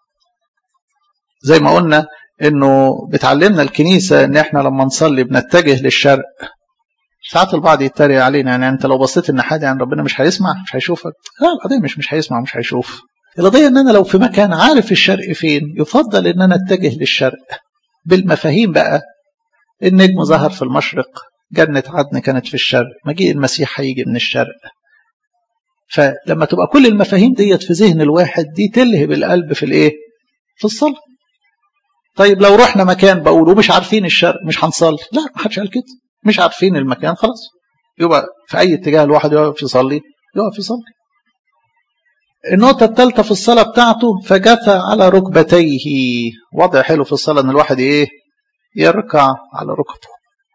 زي ما قلنا إنه بتعلمنا الكنيسة إن إحنا لما نصلي بنتجه للشرق. ساعات البعض يتريق علينا، يعني أنت لو بصيت الناحية دي عن ربنا مش هيسمع، مش هيشوفك. لا، القضية مش هيسمع، مش هيشوف. القضية إن أنا لو في مكان عارف الشرق فين، يفضل إن أنا أتجه للشرق بالمفاهيم بقى. النجم ظهر في المشرق، جنة عدن كانت في الشرق، مجيء المسيح هيجي من الشرق. فلما تبقى كل المفاهيم ديت في ذهن الواحد دي تلهب القلب في الايه؟ في الصلاة. طيب لو رحنا مكان بقول ومش عارفين الشرق مش هنصلي؟ لا، ما حدش قال كده. مش عارفين المكان خلاص، يبقى في اي اتجاه الواحد يقف يصلي يقف يصلي. النقطة الثالثة في الصلاة بتاعته فجثى على ركبتيه. وضع حلو في الصلاة ان الواحد ايه؟ يركع على ركبته.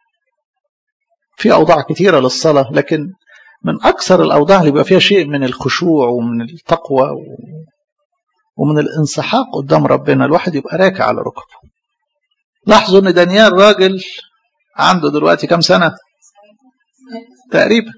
في اوضاع كتيرة للصلاة، لكن من اكثر الاوضاع اللي بيبقى فيها شيء من الخشوع ومن التقوى ومن الانسحاق قدام ربنا الواحد يبقى راكع على ركبه. لاحظوا ان دانيال راجل عنده دلوقتي كم سنة تقريبا،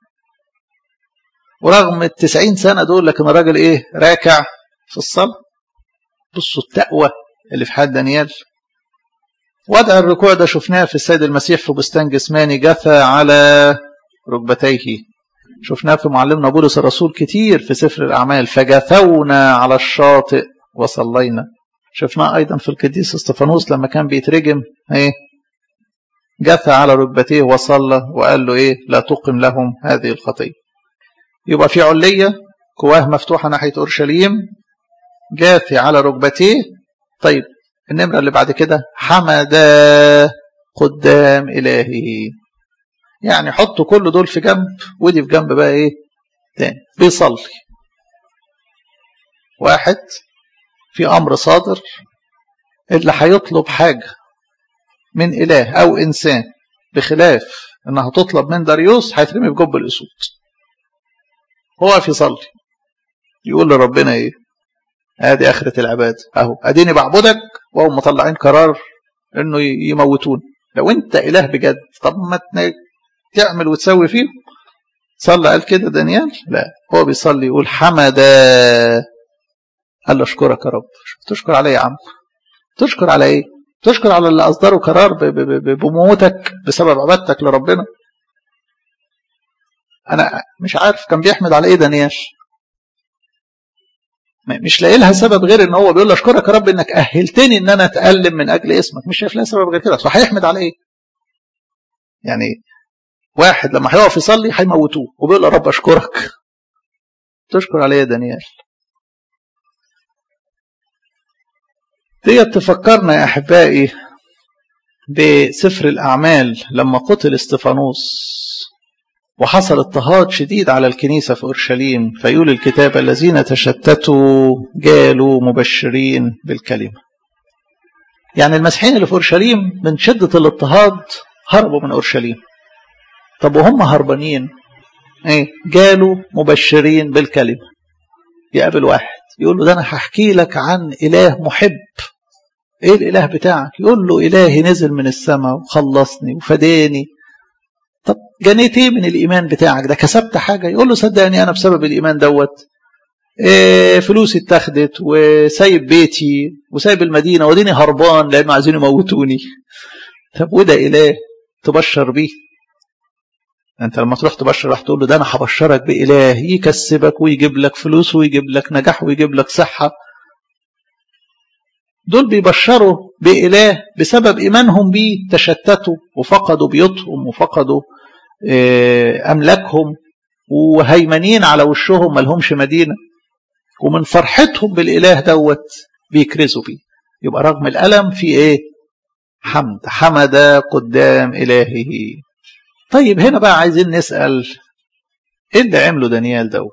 ورغم 90 سنة دول لكن الراجل ايه؟ راكع في الصلاة. بصوا التقوى اللي في حال دانيال. وضع الركوع ده شفناه في السيد المسيح في بستان جسماني، جثى على ركبتيه. شفناه في معلمنا بولس الرسول كتير في سفر الأعمال، فجثونا على الشاطئ وصلينا. شفناه أيضا في القديس استفانوس لما كان بيترجم ايه؟ جثى على ركبتيه وصلى وقال له ايه؟ لا تقم لهم هذه الخطية. يبقى في علية كواه مفتوحة ناحية أورشليم، جاثي على ركبتيه. طيب النمرة اللي بعد كده حمد قدام إلهه. يعني حطوا كل دول في جنب ودي في جنب بقى ايه تاني. بيصلي واحد في أمر صادر، اللي هيطلب حاجة من إله أو إنسان بخلاف إنها تطلب من داريوس هيترمي في جب الأسود. هو في يصلي يقول لربنا ايه؟ ادي اخرة العباد اهو، اديني بعبدك وهم مطلعين قرار انه يموتون. لو انت اله بجد طب ما تعمل وتسوي فيه. صلى قال كده دانيال؟ لا، هو بيصلي يقول حمد. قال له اشكرك يا رب. تشكر علي يا عم؟ تشكر على ايه؟ تشكر على اللي اصدروا قرار بموتك بسبب عبادتك لربنا. انا مش عارف كان بيحمد على ايه دانيال، مش لاقي لها سبب غير ان هو بيقول له اشكرك يا رب انك اهلتني ان انا اتالم من اجل اسمك. مش شايف لها سبب غير كده. فهيحمد على ايه؟ يعني واحد لما هيقف يصلي هيموتوه وبيقول له يا رب اشكرك. تشكر عليه يا دانيال؟ دي تفكرنا يا احبائي بسفر الاعمال لما قتل استفانوس وحصل اضطهاد شديد على الكنيسة في أورشليم، فيقول الكتاب الذين تشتتوا جالوا مبشرين بالكلمة. يعني المسيحيين اللي في أورشليم من شدة الاضطهاد هربوا من أورشليم. طب وهم هربانين ايه؟ جالوا مبشرين بالكلمة. يقابل واحد يقول له ده أنا هحكي لك عن إله محب. ايه الإله بتاعك؟ يقول له إلهي نزل من السماء وخلصني وفداني. طب جنيت ايه من الايمان بتاعك ده؟ كسبت حاجه؟ يقول له صدقني انا بسبب الايمان دوت فلوسي اتاخدت وسايب بيتي وسايب المدينه وديني هربان لانه عايزين يموتوني. طب وده اله تبشر بيه؟ انت لما تروح تبشر راح تقول له ده انا هبشرك باله يكسبك ويجيب لك فلوس ويجيب لك نجاح ويجيب لك صحه. دول بيبشروا باله بسبب ايمانهم بيه تشتتوا وفقدوا بيوتهم وفقدوا أملاكهم وهيمنين على وشهم ملهمش مدينة، ومن فرحتهم بالإله دوت بيكرزوا بيه. يبقى رغم الألم في إيه؟ حمد. حمد قدام إلهه. طيب هنا بقى عايزين نسأل إيه اللي عمله دانيال دوت؟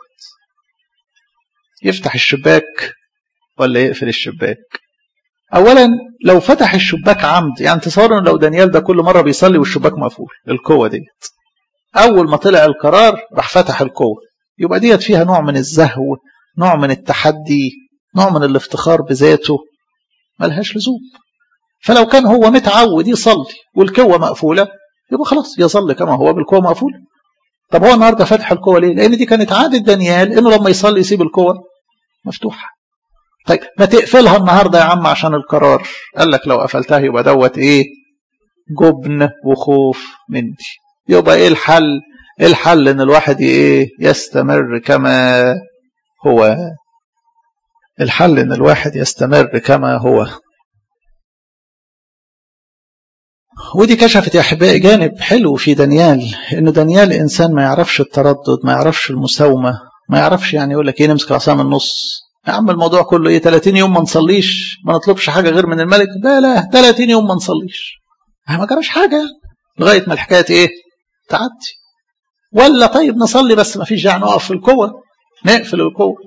يفتح الشباك ولا يقفل الشباك؟ أولا لو فتح الشباك عمد، يعني تصوروا لو دانيال ده كل مرة بيصلي والشباك مقفول، القوة ديت أول ما طلع القرار راح فتح القوة، يبقى ديت فيها نوع من الزهو، نوع من التحدي، نوع من الافتخار بذاته، ملهاش لزوم. فلو كان هو متعود يصلي والقوة مقفولة يبقى خلاص يصلي كما هو بالقوة مقفولة. طب هو النهاردة فتح القوة ليه؟ لأن دي كانت عادة دانيال إنه لما يصلي يسيب القوة مفتوحة. طيب ما تقفلها النهاردة يا عم عشان القرار. قال لك لو قفلتها يبقى دوت إيه؟ جبن وخوف مني. يبقى ايه الحل؟ الحل ان الواحد ايه؟ يستمر كما هو. الحل ان الواحد يستمر كما هو. ودي كشفت يا أحبائي جانب حلو في دانيال، إنه دانيال إنسان ما يعرفش التردد، ما يعرفش المساومة، ما يعرفش يعني يقول لك إيه نمسك العصا من النص. يا عم الموضوع كله إيه 30 يوم ما نصليش، ما نطلبش حاجة غير من الملك؟ لا 30 يوم ما نصليش ما جراش حاجة لغاية ما الحكاية إيه تعدي. ولا طيب نصلي بس ما فيش داعي نقف في القوة، نقفل القوة.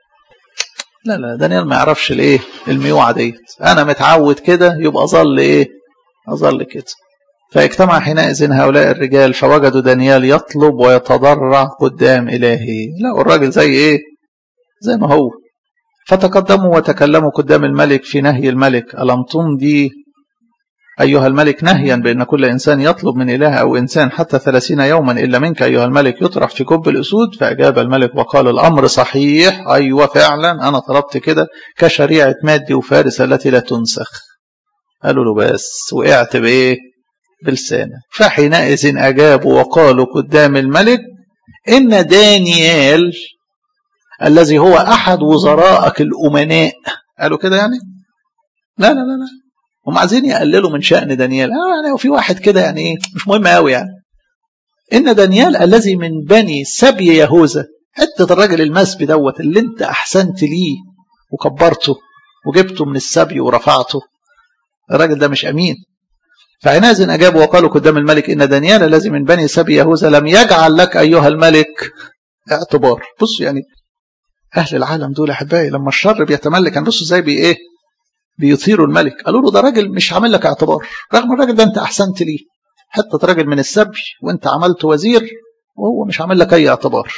لا دانيال ما يعرفش الايه الميوعة ديت. انا متعود كده يبقى ظل ايه اظل كده. فاجتمع حينئذ هؤلاء الرجال فوجدوا دانيال يطلب ويتضرع قدام إلهه. لا الراجل زي ايه زي ما هو. فتقدموا وتكلموا قدام الملك في نهي الملك. ألم تمضي أيها الملك نهيا بأن كل إنسان يطلب من إله أو إنسان حتى 30 يوما إلا منك أيها الملك يطرح في كب الأسود؟ فأجاب الملك وقال الأمر صحيح، أيوة فعلا أنا طلبت كده كشريعة مادي وفارس التي لا تنسخ. قالوا له بس وقعت بإيه بلسانه. فحينئذ أجابوا وقالوا قدام الملك إن دانيال الذي هو أحد وزرائك الأمناء. قالوا كده يعني لا هم عايزين يقللوا من شأن دانيال. يعني وفي واحد كده يعني ايه مش مهم قوي يعني. إن دانيال الذي من بني سبي يهوذا، حتة الراجل المسبي دوت اللي انت أحسنت ليه وكبرته وجبته من السبي ورفعته، الراجل ده مش أمين. فعناز أجابوا وقالوا قدام الملك إن دانيال الذي من بني سبي يهوذا لم يجعل لك أيها الملك اعتبار. بصوا يعني أهل العالم دول أحبائي لما الشر بيتملك يعني بصوا ازاي ايه بيثيروا الملك. قالوا له ده راجل مش عامل لك اعتبار، رغم الراجل ده انت احسنت ليه، حتى راجل من السبي وانت عملته وزير وهو مش عامل لك اي اعتبار.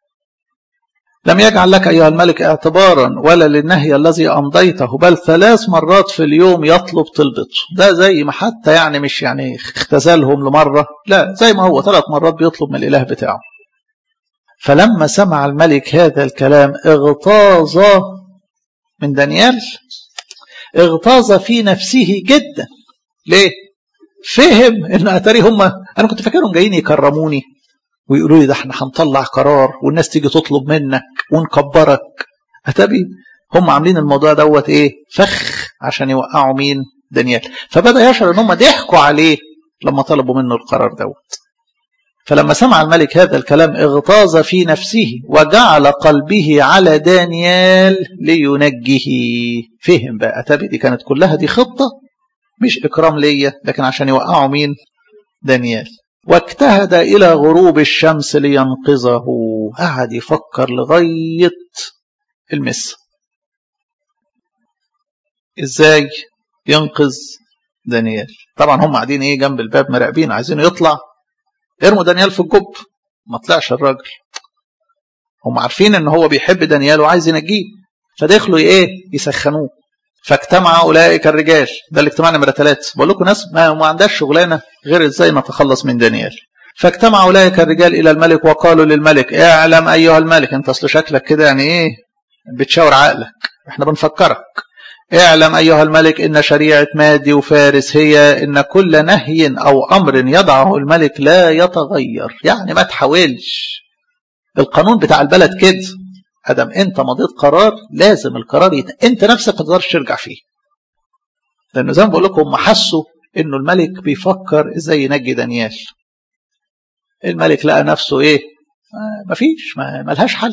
لم يجعل لك ايها الملك اعتبارا ولا للنهي الذي امضيته، بل 3 مرات في اليوم يطلب طلبته. ده زي ما حتى يعني مش يعني اختزلهم لمره، لا زي ما هو 3 مرات بيطلب من الاله بتاعه. فلما سمع الملك هذا الكلام اغتاظ من دانيال، اغتاظ في نفسه جدا. ليه؟ فهم ان اتاري هم انا كنت فاكرهم جايين يكرموني ويقولوا لي ده احنا هنطلع قرار والناس تيجي تطلب منك ونكبرك. اتاري هم عاملين الموضوع دوت ايه فخ عشان يوقعوا مين دانيال. فبدا يشعر ان هم ضحكوا عليه لما طلبوا منه القرار دوت. فلما سمع الملك هذا الكلام اغتاظ في نفسه وجعل قلبه على دانيال لينجيه. فهم بقى اتاري دي كانت كلها دي خطه مش إكرام ليا لكن عشان يوقعوا مين دانيال. واجتهد إلى غروب الشمس لينقذه. قعد يفكر لغاية المساء إزاي ينقذ دانيال. طبعا هم قاعدين إيه جنب الباب مراقبين عايزين يطلع، ارموا دانيال في الجب. ما طلعش الراجل، هم عارفين ان هو بيحب دانيال وعايز ينجيه فدخلوا ايه يسخنوه. فاجتمع أولئك الرجال، ده الاجتماع نمرة 3. بقول لكم ناس ما عندهاش شغلانة غير ازاي نتخلص من دانيال. فاجتمع أولئك الرجال إلى الملك وقالوا للملك اعلم أيها الملك، انت أصل شكلك كده يعني ايه بتشاور عقلك، احنا بنفكرك. اعلم أيها الملك إن شريعة مادي وفارس هي إن كل نهي أو أمر يضعه الملك لا يتغير. يعني ما تحاولش، القانون بتاع البلد كده، ادم انت مضيت قرار لازم القرار انت نفسك ما تقدرش ترجع فيه. لانه زي ما بقول لكم هم حسوا انه الملك بيفكر ازاي ينجي دانيال. الملك لقى نفسه ايه مفيش ملهاش حل.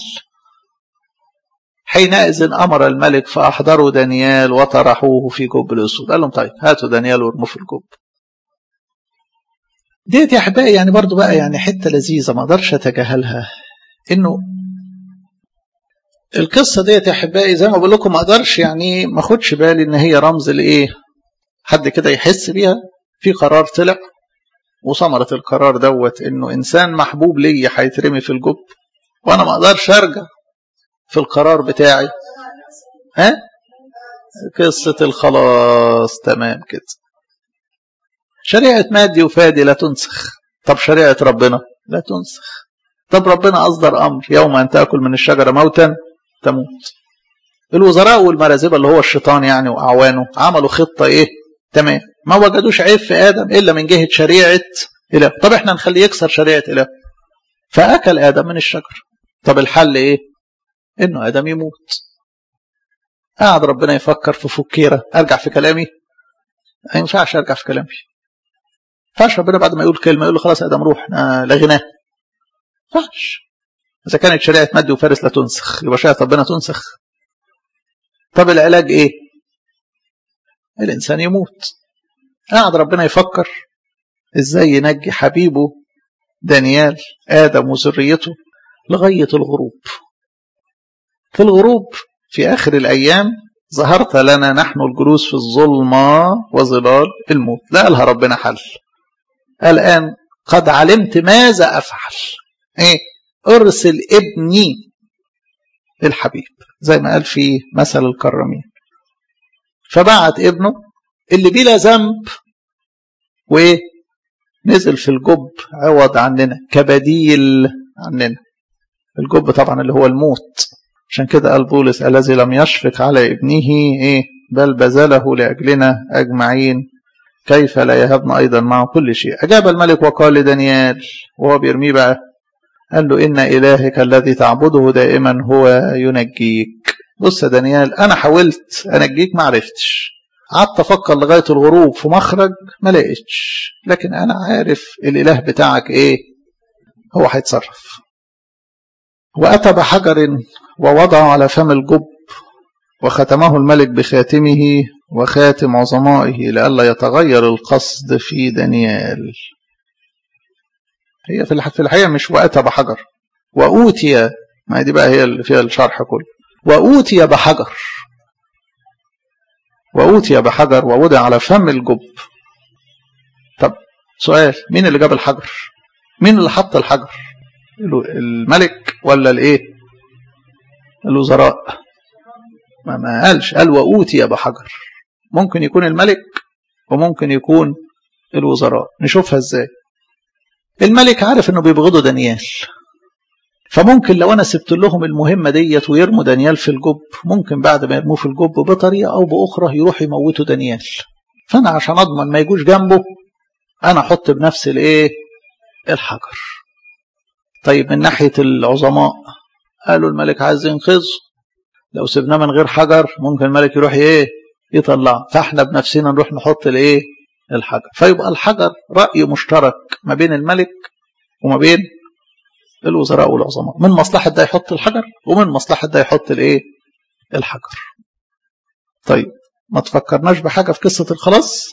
حينئذ امر الملك فاحضروا دانيال وطرحوه في جب الاسود. قال لهم طيب هاتوا دانيال وارموه في الجب. ديت يا احبائي يعني برضو بقى يعني حته لذيذه ما اقدرش اتجاهلها. انه القصة ديت يا أحبائي زي ما بقول لكم ما أقدرش يعني ما أخدش بالي إن هي رمز لإيه حد كده يحس بيها. في قرار طلع وثمرة القرار دوت إنه إنسان محبوب لي هيترمي في الجب وأنا ما أقدرش أرجع في القرار بتاعي. قصة الخلاص تمام كده. شريعة مادي وفادي لا تنسخ. طب شريعة ربنا لا تنسخ. طب ربنا أصدر أمر يوم أن تأكل من الشجرة موتا تموت. الوزراء والمرازبة اللي هو الشيطان يعني وأعوانه عملوا خطة إيه تمام، ما وجدوش عيب في آدم إلا من جهة شريعة إله. طب إحنا نخليه يكسر شريعة إله فأكل آدم من الشجر. طب الحل إيه؟ إنه آدم يموت. قاعد ربنا يفكر في فكيرة. أرجع في كلامي؟ ما ينفعش أرجع في كلامي. فاش ربنا بعد ما يقول كلمة يقول له خلاص يا آدم روح لغناه. فاش إذا كانت شريعة مد وفارس لا تنسخ يبقى شريعة ربنا تنسخ. طب العلاج إيه؟ الإنسان يموت. قاعد ربنا يفكر إزاي ينجي حبيبه دانيال آدم وذريته لغاية الغروب. في الغروب في آخر الأيام ظهرت لنا نحن الجلوس في الظلمة وظلال الموت. لا قالها ربنا حل. الآن قد علمت ماذا أفعل. إيه؟ أرسل ابني الحبيب زي ما قال في مثل الكرمين. فبعت ابنه اللي بلا ذنب ونزل في الجب عوض عننا كبديل عننا. الجب طبعا اللي هو الموت. عشان كده قال بولس الذي لم يشفق على ابنه بل بذله لأجلنا أجمعين كيف لا يهبنا أيضا معه كل شيء. أجاب الملك وقال لدانيال وهو بيرميه بقى قال له إن إلهك الذي تعبده دائما هو ينجيك. بص يا دانيال أنا حاولت أنجيك ما عرفتش. قعدت أفكر لغاية الغروب في مخرج ما لقيتش. لكن أنا عارف الإله بتاعك إيه هو هيتصرف. وأتى بحجر ووضعه على فم الجب وختمه الملك بخاتمه وخاتم عظمائه لئلا يتغير القصد في دانيال. هي في الحقيقة مش وأتى بحجر وأوتي. ما دي بقى هي اللي فيها الشرح كله. وأوتي بحجر. وأوتي بحجر ووضع على فم الجب. طب سؤال مين اللي جاب الحجر؟ مين اللي حط الحجر؟ الملك ولا الايه الوزراء؟ ما قالش. قال وأوتي بحجر. ممكن يكون الملك وممكن يكون الوزراء. نشوفها ازاي. الملك عارف انه بيبغضوا دانيال فممكن لو انا سبت لهم المهمه ديت ويرموا دانيال في الجب ممكن بعد ما يرموه في الجب بطريقه او باخرى يروح يموتوا دانيال. فانا عشان اضمن ما يجوش جنبه انا احط بنفس الايه الحجر. طيب من ناحيه العظماء قالوا الملك عايز ينقذه لو سبناه من غير حجر ممكن الملك يروح يطلعه. فاحنا بنفسنا نروح نحط الايه الحجر. فيبقى الحجر رأي مشترك ما بين الملك وما بين الوزراء والعظماء. من مصلحة ده يحط الحجر ومن مصلحة ده يحط الايه الحجر. طيب ما تفكرناش بحاجة في قصة الخلاص.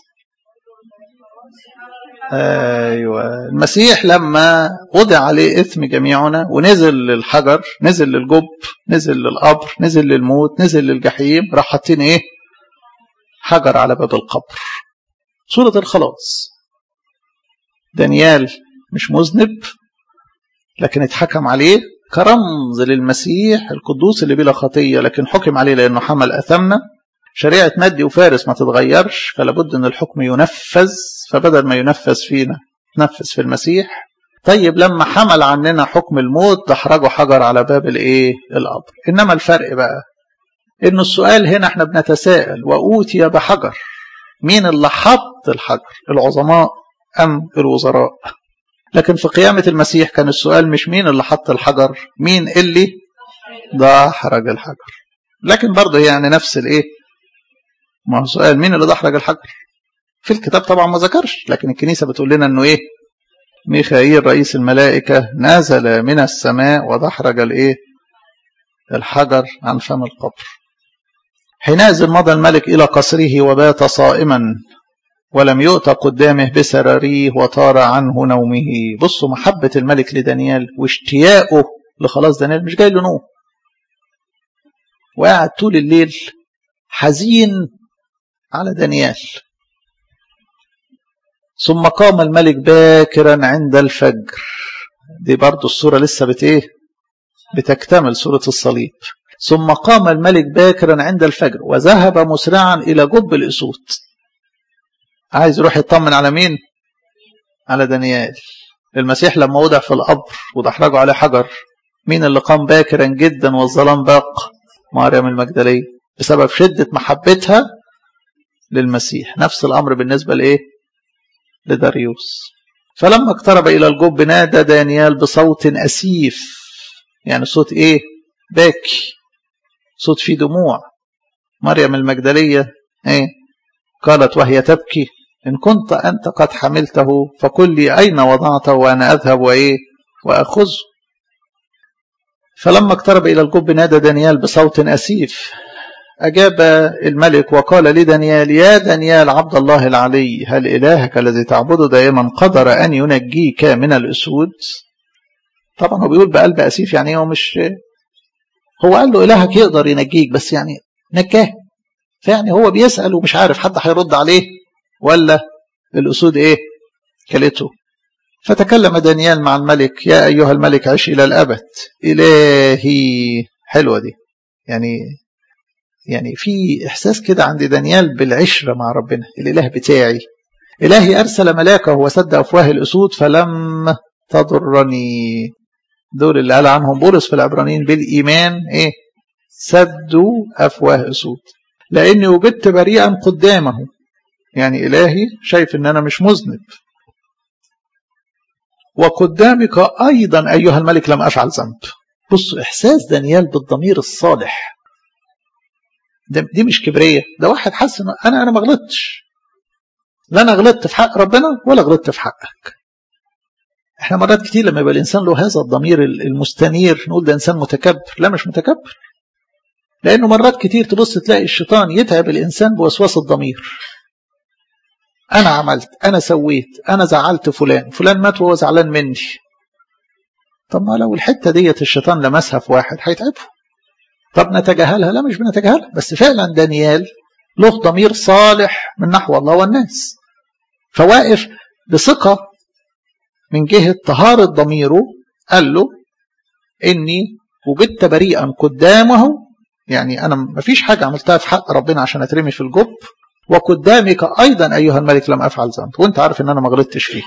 ايوه المسيح لما وضع عليه اثم جميعنا ونزل الحجر نزل للجب نزل للقبر نزل للموت نزل للجحيم راح حاطين ايه حجر على باب القبر. صورة الخلاص. دانيال مش مذنب لكن اتحكم عليه كرمز للمسيح القدوس اللي بلا خطية لكن حكم عليه لأنه حمل أثمنا. شريعة مادي وفارس ما تتغيرش فلابد أن الحكم ينفذ. فبدل ما ينفذ فينا تنفذ في المسيح. طيب لما حمل عننا حكم الموت دحرجوا حجر على باب الايه القبر. إنما الفرق بقى إنه السؤال هنا احنا بنتساءل وأوتي بحجر. مين اللي حط الحجر؟ العظماء أم الوزراء؟ لكن في قيامة المسيح كان السؤال مش مين اللي حط الحجر مين اللي دحرج الحجر. لكن برضه يعني نفس الايه ما هو سؤال مين اللي دحرج الحجر. في الكتاب طبعا ما ذكرش لكن الكنيسة بتقول لنا انه ايه ميخائيل رئيس الملائكة نزل من السماء ودحرج الايه الحجر عن فم القبر. حينئذ مضى الملك إلى قصره وبات صائما ولم يؤتى قدامه بسراريه وطار عنه نومه. بصوا محبة الملك لدانيال واشتياقه لخلاص دانيال مش جاي له نوم. وقاعد طول الليل حزين على دانيال. ثم قام الملك باكرا عند الفجر. دي برضو الصورة لسه بتكتمل صورة الصليب. ثم قام الملك باكرا عند الفجر وذهب مسرعا إلى جب الأسود. عايز يروح يطمن على مين؟ على دانيال. المسيح لما وضع في القبر ودحرجوا عليه حجر مين اللي قام باكرا جدا والظلام باق؟ مريم المجدلية بسبب شدة محبتها للمسيح. نفس الأمر بالنسبة لداريوس. فلما اقترب إلى الجب نادى دانيال بصوت أسيف. يعني صوت ايه باكي صوت فيه دموع. مريم المجدلية قالت وهي تبكي إن كنت أنت قد حملته فقل لي أين وضعته وأنا أذهب وأخذه. فلما اقترب إلى الجب نادى دانيال بصوت أسيف. أجاب الملك وقال لدانيال: يا دانيال عبد الله العلي، هل إلهك الذي تعبده دائما قدر أن ينجيك من الأسود؟ طبعا هو بيقول بقلب أسيف، يعني هو قال له إلهك يقدر ينجيك، بس يعني نجاه، فيعني هو بيسأل ومش عارف حد هيرد عليه ولا الأسود كلته. فتكلم دانيال مع الملك: يا أيها الملك عش إلى الأبد. إلهي، حلوة دي، يعني في إحساس كده عند دانيال بالعشرة مع ربنا. الإله بتاعي، إلهي أرسل ملاكه وسد أفواه الأسود فلم تضرني. دول اللي قال عنهم بولس في العبرانيين بالإيمان سدوا أفواه أسود، لأني وجدت بريئا قدامه. يعني إلهي شايف إن أنا مش مذنب، وقدامك أيضا أيها الملك لم أفعل ذنب. بصوا إحساس دانيال بالضمير الصالح، دي مش كبرية، ده واحد حس إنه أنا ما غلطتش، لا أنا غلطت في حق ربنا ولا غلطت في حقك. احنا مرات كتير لما يبقى الإنسان له هذا الضمير المستنير نقول ده إنسان متكبر. لا، مش متكبر، لأنه مرات كتير تبص تلاقي الشيطان يتعب الإنسان بوسواس الضمير. أنا عملت، أنا سويت، أنا زعلت فلان مات وهو زعلان مني. طب ما لو الحتة ديت الشيطان لمسها في واحد هيتعبه. طب نتجاهلها؟ لا، مش بنتجاهلها، بس فعلا دانيال له ضمير صالح من نحو الله والناس، فواقف بثقة من جهة طهارة ضميره. قال له إني وجدت بريئا قدامه، يعني أنا ما فيش حاجة عملتها في حق ربنا عشان أترمي في الجب، وقدامك أيضا أيها الملك لم أفعل ذنب، وأنت عارف إن أنا ما غلطتش فيك.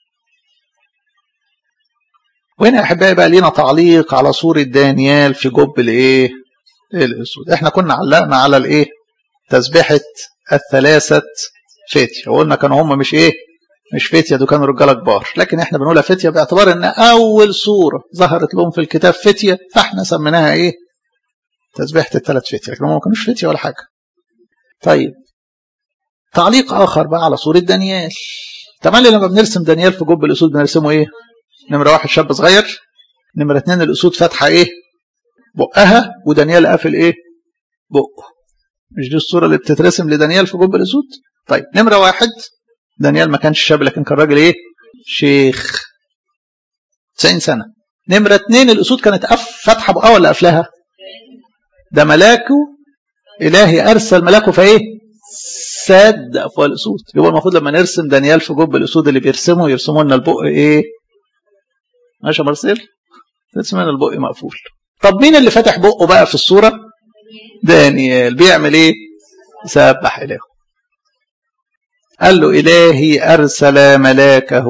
وهنا أحبائي بقى لينا تعليق على صورة دانيال في جب الأسود. إحنا كنا علقنا على تسبيحة الثلاثة فتية، وقلنا كانوا هم مش فتية، دول كانوا رجالة كبار، لكن إحنا بنقولها فتية باعتبار إن أول صورة ظهرت لهم في الكتاب فتية، فإحنا سميناها تسبيحة الثلاث فتية، لكن هم ما كانوش فتية ولا حاجة. طيب، تعليق آخر بقى على صورة دانيال. تمام، لما بنرسم دانيال في جب الأسود بنرسمه نمرة 1 شاب صغير، نمرة 2 الأسود فاتحة بقها، ودانيال قافل بقه. مش دي الصورة اللي بتترسم لدانيال في جب الأسود؟ طيب، نمرة 1 دانيال ما كانش شاب، لكن كان راجل شيخ 90 سنة. نمرة 2 الأسود كانت فاتحة بقها ولا قافلها؟ ده ملاكه، إلهي أرسل ملاكه سد أفواه الأسود. يبقى المفروض لما نرسم دانيال في جب الأسود اللي يرسموا لنا البق ماشي يا مرسل، ترسم لنا البق مقفول. طب مين اللي فتح بقه بقى في الصورة؟ دانيال. بيعمل سبح إله. قال له إلهي أرسل ملاكه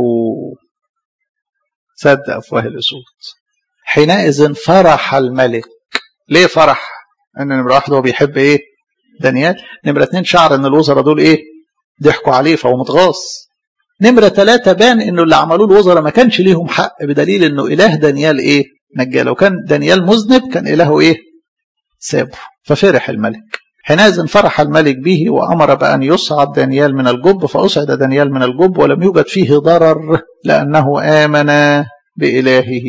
سد أفواه الأسود. حينئذ فرح الملك. ليه فرح؟ أن نمرة 1 هو بيحب دانيال. نمرة 2 شعر أن الوزراء دول ضحكوا عليه فهو متغاظ. نمرة 3 بان أنه اللي عملوه الوزراء ما كانش ليهم حق، بدليل أنه إله دانيال نجاه. لو كان دانيال مذنب كان إلهه سابه. ففرح الملك. حينئذ فرح الملك به وأمر بأن يصعد دانيال من الجب، فأصعد دانيال من الجب ولم يوجد فيه ضرر لأنه آمن بإلهه.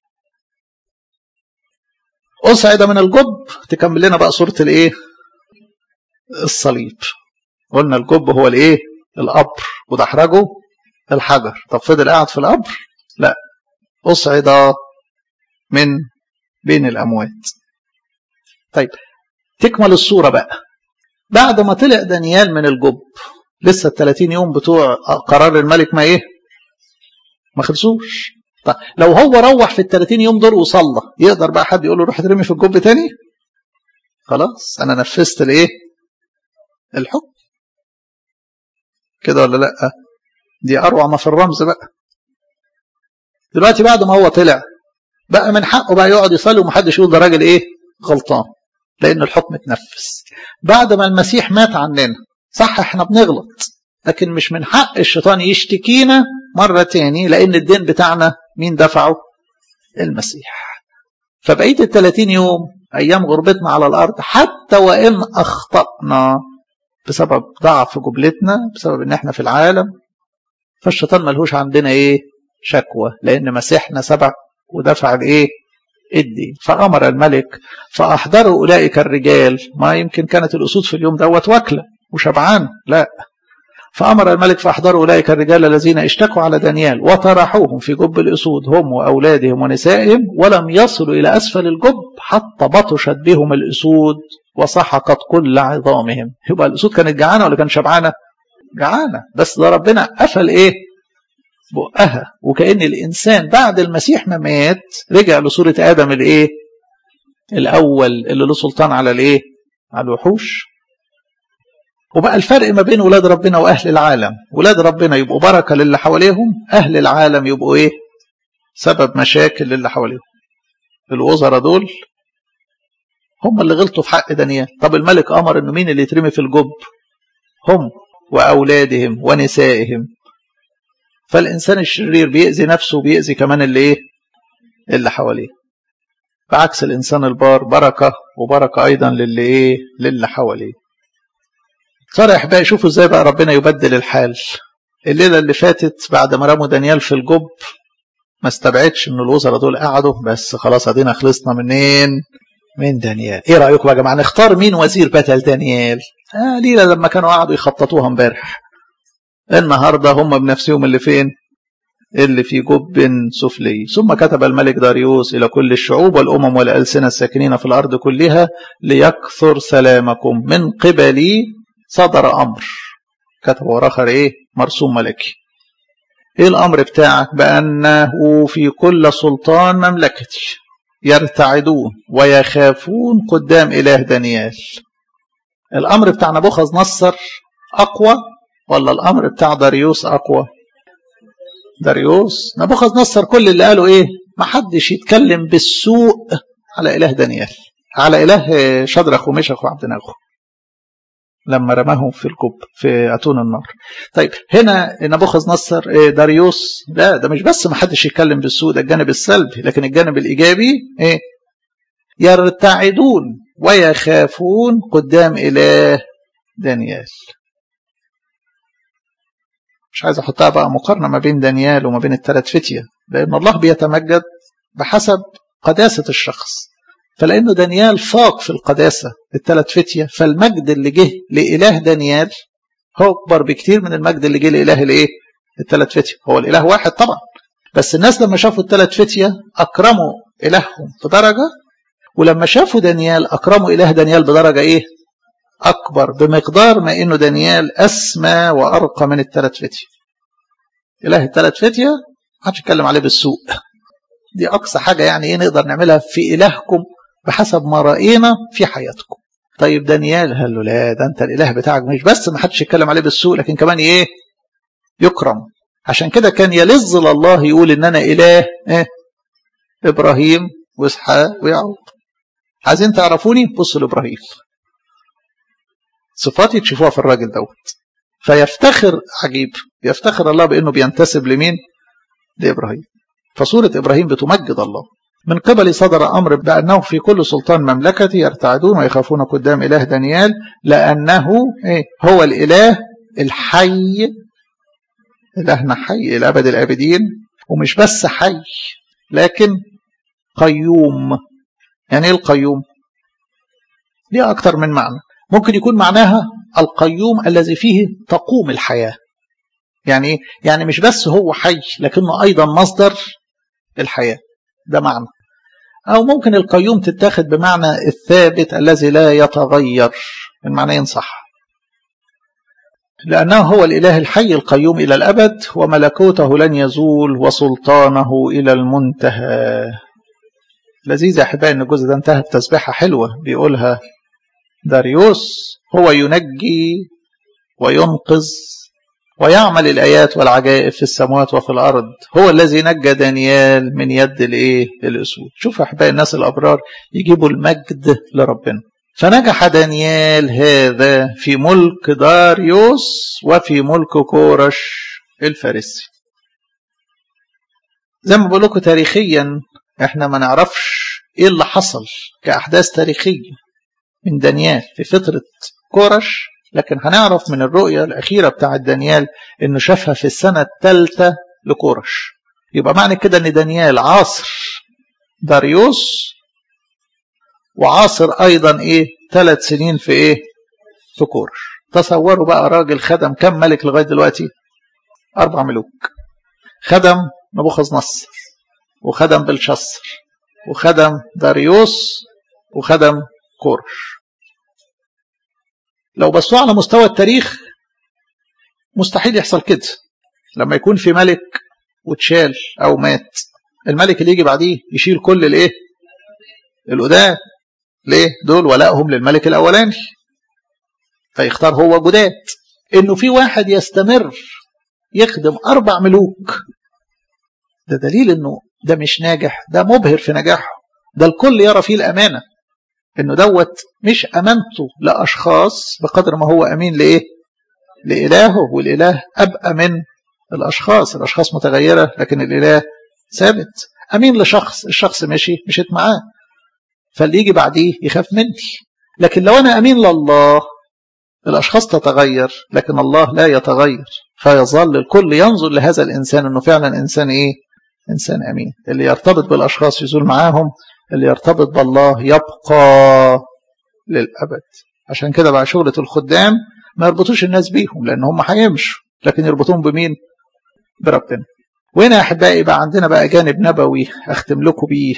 أصعد من الجب تكمل لنا بقى صورة الصليب. قلنا الجب هو القبر، ودحرجه الحجر. طب فضل قاعد في القبر؟ لا، أصعد من بين الأموات. طيب، تكمل الصورة بقى. بعد ما طلع دانيال من الجب لسه 30 يوم بتوع قرار الملك ما خلصوش. طيب، لو هو روح في 30 يوم دول وصلى، يقدر بقى حد يقول له روح ترمي في الجب تاني؟ خلاص أنا نفذت الحكم كده ولا لا؟ دي أروع ما في الرمز بقى. دلوقتي بعد ما هو طلع بقى من حقه بقى يقعد يصلي ومحدش يقول ده راجل غلطان، لأن الحكم اتنفذ. بعد ما المسيح مات عننا، صح احنا بنغلط، لكن مش من حق الشيطان يشتكينا مرة تاني، لأن الدين بتاعنا مين دفعه؟ المسيح. فبقيت 30 يوم أيام غربتنا على الأرض حتى وإن أخطأنا بسبب ضعف جبلتنا، بسبب ان احنا في العالم. فالشيطان ملهوش عندنا ايه شكوى، لان مسيحنا سبق ودفع الايه الدين. فامر الملك فاحضروا اولئك الرجال. ما يمكن كانت الاسود في اليوم دوت واكله وشبعان، لا. فامر الملك فاحضروا اولئك الرجال الذين اشتكوا على دانيال وطرحوهم في جب الاسود هم واولادهم ونسائهم، ولم يصلوا الى اسفل الجب حتى بطشت بهم الاسود وسحقت كل عظامهم. يبقى الاسود كانت جعانه ولا كانت شبعانه؟ جعانه، بس ده ربنا قفل ايه بقها. وكأن الانسان بعد المسيح ما مات رجع لصوره ادم الايه الاول اللي له سلطان على الايه على الوحوش. وبقى الفرق ما بين ولاد ربنا واهل العالم، ولاد ربنا يبقوا بركه للي حواليهم، اهل العالم يبقوا ايه سبب مشاكل للي حواليهم. الوزراء دول هم اللي غلطوا في حق دانيال. طب الملك امر انه مين اللي يترمي في الجب؟ هم واولادهم ونسائهم. فالانسان الشرير بيأذي نفسه وبيأذي كمان اللي ايه اللي حواليه، بعكس الانسان البار بركه، وبركه ايضا للي ايه للي حواليه. صار بقى شوفوا ازاي بقى ربنا يبدل الحال. الليله اللي فاتت بعد ما رموا دانيال في الجب ما استبعدش ان الوزراء دول قعدوا بس خلاص ادينا خلصنا منين من دانيال. ايه رايكم يا جماعه نختار مين وزير بدل دانيال؟ ليله لما كانوا قعدوا يخططوها امبارح، النهارده هم بنفسهم اللي فين اللي في جب سفلي. ثم كتب الملك داريوس الى كل الشعوب والامم والالسنه الساكنين في الارض كلها ليكثر سلامكم من قبلي صدر امر. كتب وراخر ايه مرسوم ملكي. ايه الامر بتاعك؟ بانه في كل سلطان مملكتي يرتعدون ويخافون قدام اله دانيال. الامر بتاع نبوخذ نصر اقوى ولا الامر بتاع داريوس اقوى؟ داريوس. نبوخذ نصر كل اللي قاله ايه؟ ما حدش يتكلم بالسوء على اله دانيال، على اله شدرخ وميشخ وعبدناغو لما رماهم في الجب في اتون النار. طيب هنا نبوخذ نصر داريوس لا، ده مش بس ما حدش يتكلم بالسوء، ده الجانب السلبي، لكن الجانب الايجابي ايه؟ يرتعدون ويخافون قدام اله دانيال. مش عايز احطها بقى مقارنه ما بين دانيال وما بين الثلاث فتيه، لان الله بيتمجد بحسب قداسه الشخص. فلانه دانيال فاق في القداسه الثلاث فتيه، فالمجد اللي جه لاله دانيال هو اكبر بكتير من المجد اللي جه لاله الايه الثلاث فتيه. هو الاله واحد طبعا، بس الناس لما شافوا الثلاث فتيه اكرموا الههم بدرجه، ولما شافوا دانيال اكرموا اله دانيال بدرجه ايه اكبر، بمقدار ما انه دانيال اسمى وارقى من الثلاث فتيه. اله الثلاث فتيه ما حدش يتكلم عليه بالسوء. دي اقصى حاجه يعني ايه نقدر نعملها في الهكم بحسب ما راينا في حياتكم. طيب دانيال قال له لا، ده انت الاله بتاعك مش بس ما حدش يتكلم عليه بالسوء، لكن كمان ايه يكرم. عشان كده كان يلذ الله يقول ان انا اله ايه ابراهيم واسحاق ويعقوب. عايزين تعرفوني؟ بصوا لابراهيم، صفاتي تشوفوها في الراجل دوت. فيفتخر عجيب، يفتخر الله بانه بينتسب لمين؟ لابراهيم. فصورة ابراهيم بتمجد الله. من قبل صدر امر بانه في كل سلطان مملكتي يرتعدون ويخافون قدام اله دانيال، لانه هو الاله الحي. الهنا حي الى ابد الابدين، ومش بس حي لكن قيوم. يعني ايه القيوم؟ ليه اكتر من معنى. ممكن يكون معناها القيوم الذي فيه تقوم الحياة. يعني يعني مش بس هو حي لكنه ايضا مصدر الحياة، ده معنى. او ممكن القيوم تتاخد بمعنى الثابت الذي لا يتغير، المعنى ينصح. لأنه هو الإله الحي القيوم إلى الأبد، وملكوته لن يزول وسلطانه إلى المنتهى. لذيذ يا أحبائي أن الجزء ده انتهى بتسبيحة حلوة بيقولها داريوس: هو ينجي وينقذ ويعمل الآيات والعجائب في السماوات وفي الأرض، هو الذي نجى دانيال من يد الأسود. شوف يا أحبائي الناس الأبرار يجيبوا المجد لربنا. فنجح دانيال هذا في ملك داريوس وفي ملك كورش الفارسي. زي ما بقول لكم تاريخيا احنا ما نعرفش ايه اللي حصل كأحداث تاريخية من دانيال في فترة كورش، لكن هنعرف من الرؤية الأخيرة بتاعت دانيال إنه شافها في السنة الثالثة لكورش. يبقى معنى كده إن دانيال عاصر داريوس وعاصر أيضا 3 سنين في في كورش. تصوروا بقى راجل خدم كم ملك لغاية دلوقتي؟ 4 ملوك. خدم نبوخذ نصر، وخدم بلشصر، وخدم داريوس، وخدم كورش. لو بصوا على مستوى التاريخ مستحيل يحصل كده. لما يكون في ملك وتشال أو مات، الملك اللي يجي بعديه يشيل كل القدام. ليه؟ دول ولائهم للملك الأولاني، فيختار هو جداد. إنه في واحد يستمر يخدم 4 ملوك، ده دليل إنه ده مش ناجح، ده مبهر في نجاحه. ده الكل يرى فيه الأمانة، إنه دوت مش أمانته لأشخاص بقدر ما هو أمين لإلهه. والإله أبقى من الأشخاص متغيرة لكن الإله ثابت. أمين لشخص، الشخص مشيت معاه، فاللي يجي بعديه يخاف مني. لكن لو أنا أمين لله، الأشخاص تتغير لكن الله لا يتغير، فيظل الكل ينظر لهذا الإنسان أنه فعلا إنسان إنسان أمين. اللي يرتبط بالأشخاص يزول معاهم، اللي يرتبط بالله يبقى للأبد. عشان كده بقى شغلة الخدام ما يربطوش الناس بيهم، لأن هم هيمشوا، لكن يربطون بمين؟ بربنا. وهنا يا أحبائي بقى عندنا بقى جانب نبوي أختم لكم بيه.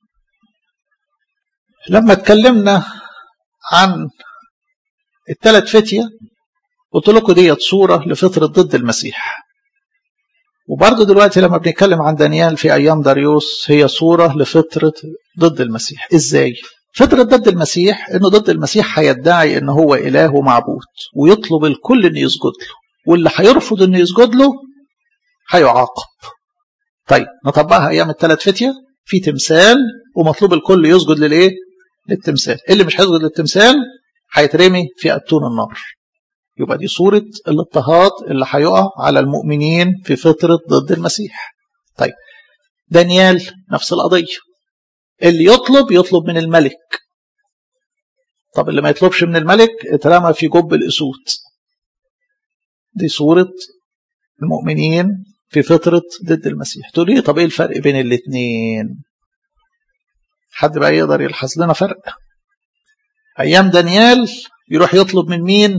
لما اتكلمنا عن ال3 فتية قلت لكم ديت صورة لفترة ضد المسيح، وبرضه دلوقتي لما بنتكلم عن دانيال في أيام داريوس هي صورة لفترة ضد المسيح. إزاي؟ فترة ضد المسيح إنه ضد المسيح هيدعي إنه هو إله ومعبود، ويطلب الكل إنه يسجد له، واللي هيرفض إنه يسجد له هيعاقب. طيب نطبقها أيام ال3 فتية، في تمثال ومطلوب الكل يسجد للتمثال. اللي مش هيسجد للتمثال هيترمي في أتون النار. يبقى دي صورة الاضطهاد اللي هيقع على المؤمنين في فترة ضد المسيح. طيب دانيال نفس القضية، اللي يطلب من الملك. طب اللي ما يطلبش من الملك اترمى في جب الأسود. دي صورة المؤمنين في فترة ضد المسيح. تقول لي طب ايه الفرق بين الاثنين؟ حد بقى يقدر يلحظ لنا فرق؟ أيام دانيال يروح يطلب من مين؟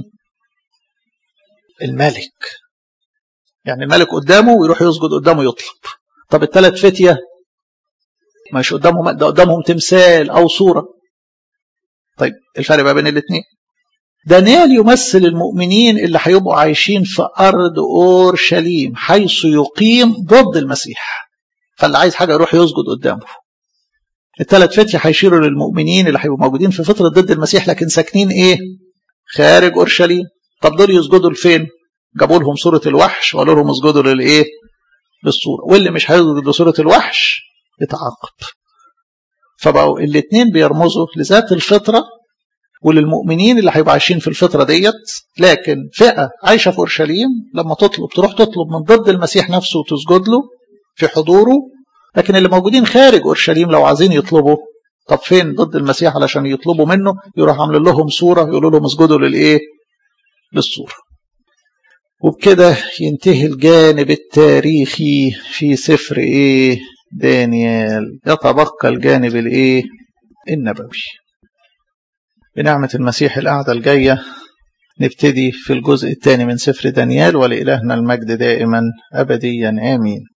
الملك. يعني الملك قدامه ويروح يسجد قدامه يطلب. طب ال3 فتية مش قدامهم، ده قدامهم تمثال أو صورة. طيب الفرق بقى بين الاثنين، دانيال يمثل المؤمنين اللي هيبقوا عايشين في أرض أورشليم حيث يقيم ضد المسيح، فاللي عايز حاجة يروح يسجد قدامه. ال3 فتية هيشيروا للمؤمنين اللي هيبقوا موجودين في فترة ضد المسيح لكن ساكنين خارج أورشليم. طب دول يسجدوا لفين؟ جابوا لهم صورة الوحش وقالوا لهم اسجدوا للصورة، واللي مش هيسجد لصورة الوحش يتعاقب. فبقوا الاثنين بيرمزوا لذات الفطرة وللمؤمنين اللي هيبقوا عايشين في الفترة ديت. لكن فئة عايشة في أورشليم لما تروح تطلب من ضد المسيح نفسه وتسجد له في حضوره، لكن اللي موجودين خارج أورشليم لو عايزين يطلبوا، طب فين ضد المسيح علشان يطلبوا منه؟ يروح عامل لهم صورة يقولوا لهم اسجدوا للصورة. وبكده ينتهي الجانب التاريخي في سفر دانيال. يتبقى الجانب النبوي. بنعمة المسيح القعدة الجاية نبتدي في الجزء الثاني من سفر دانيال، ولإلهنا المجد دائما أبديا آمين.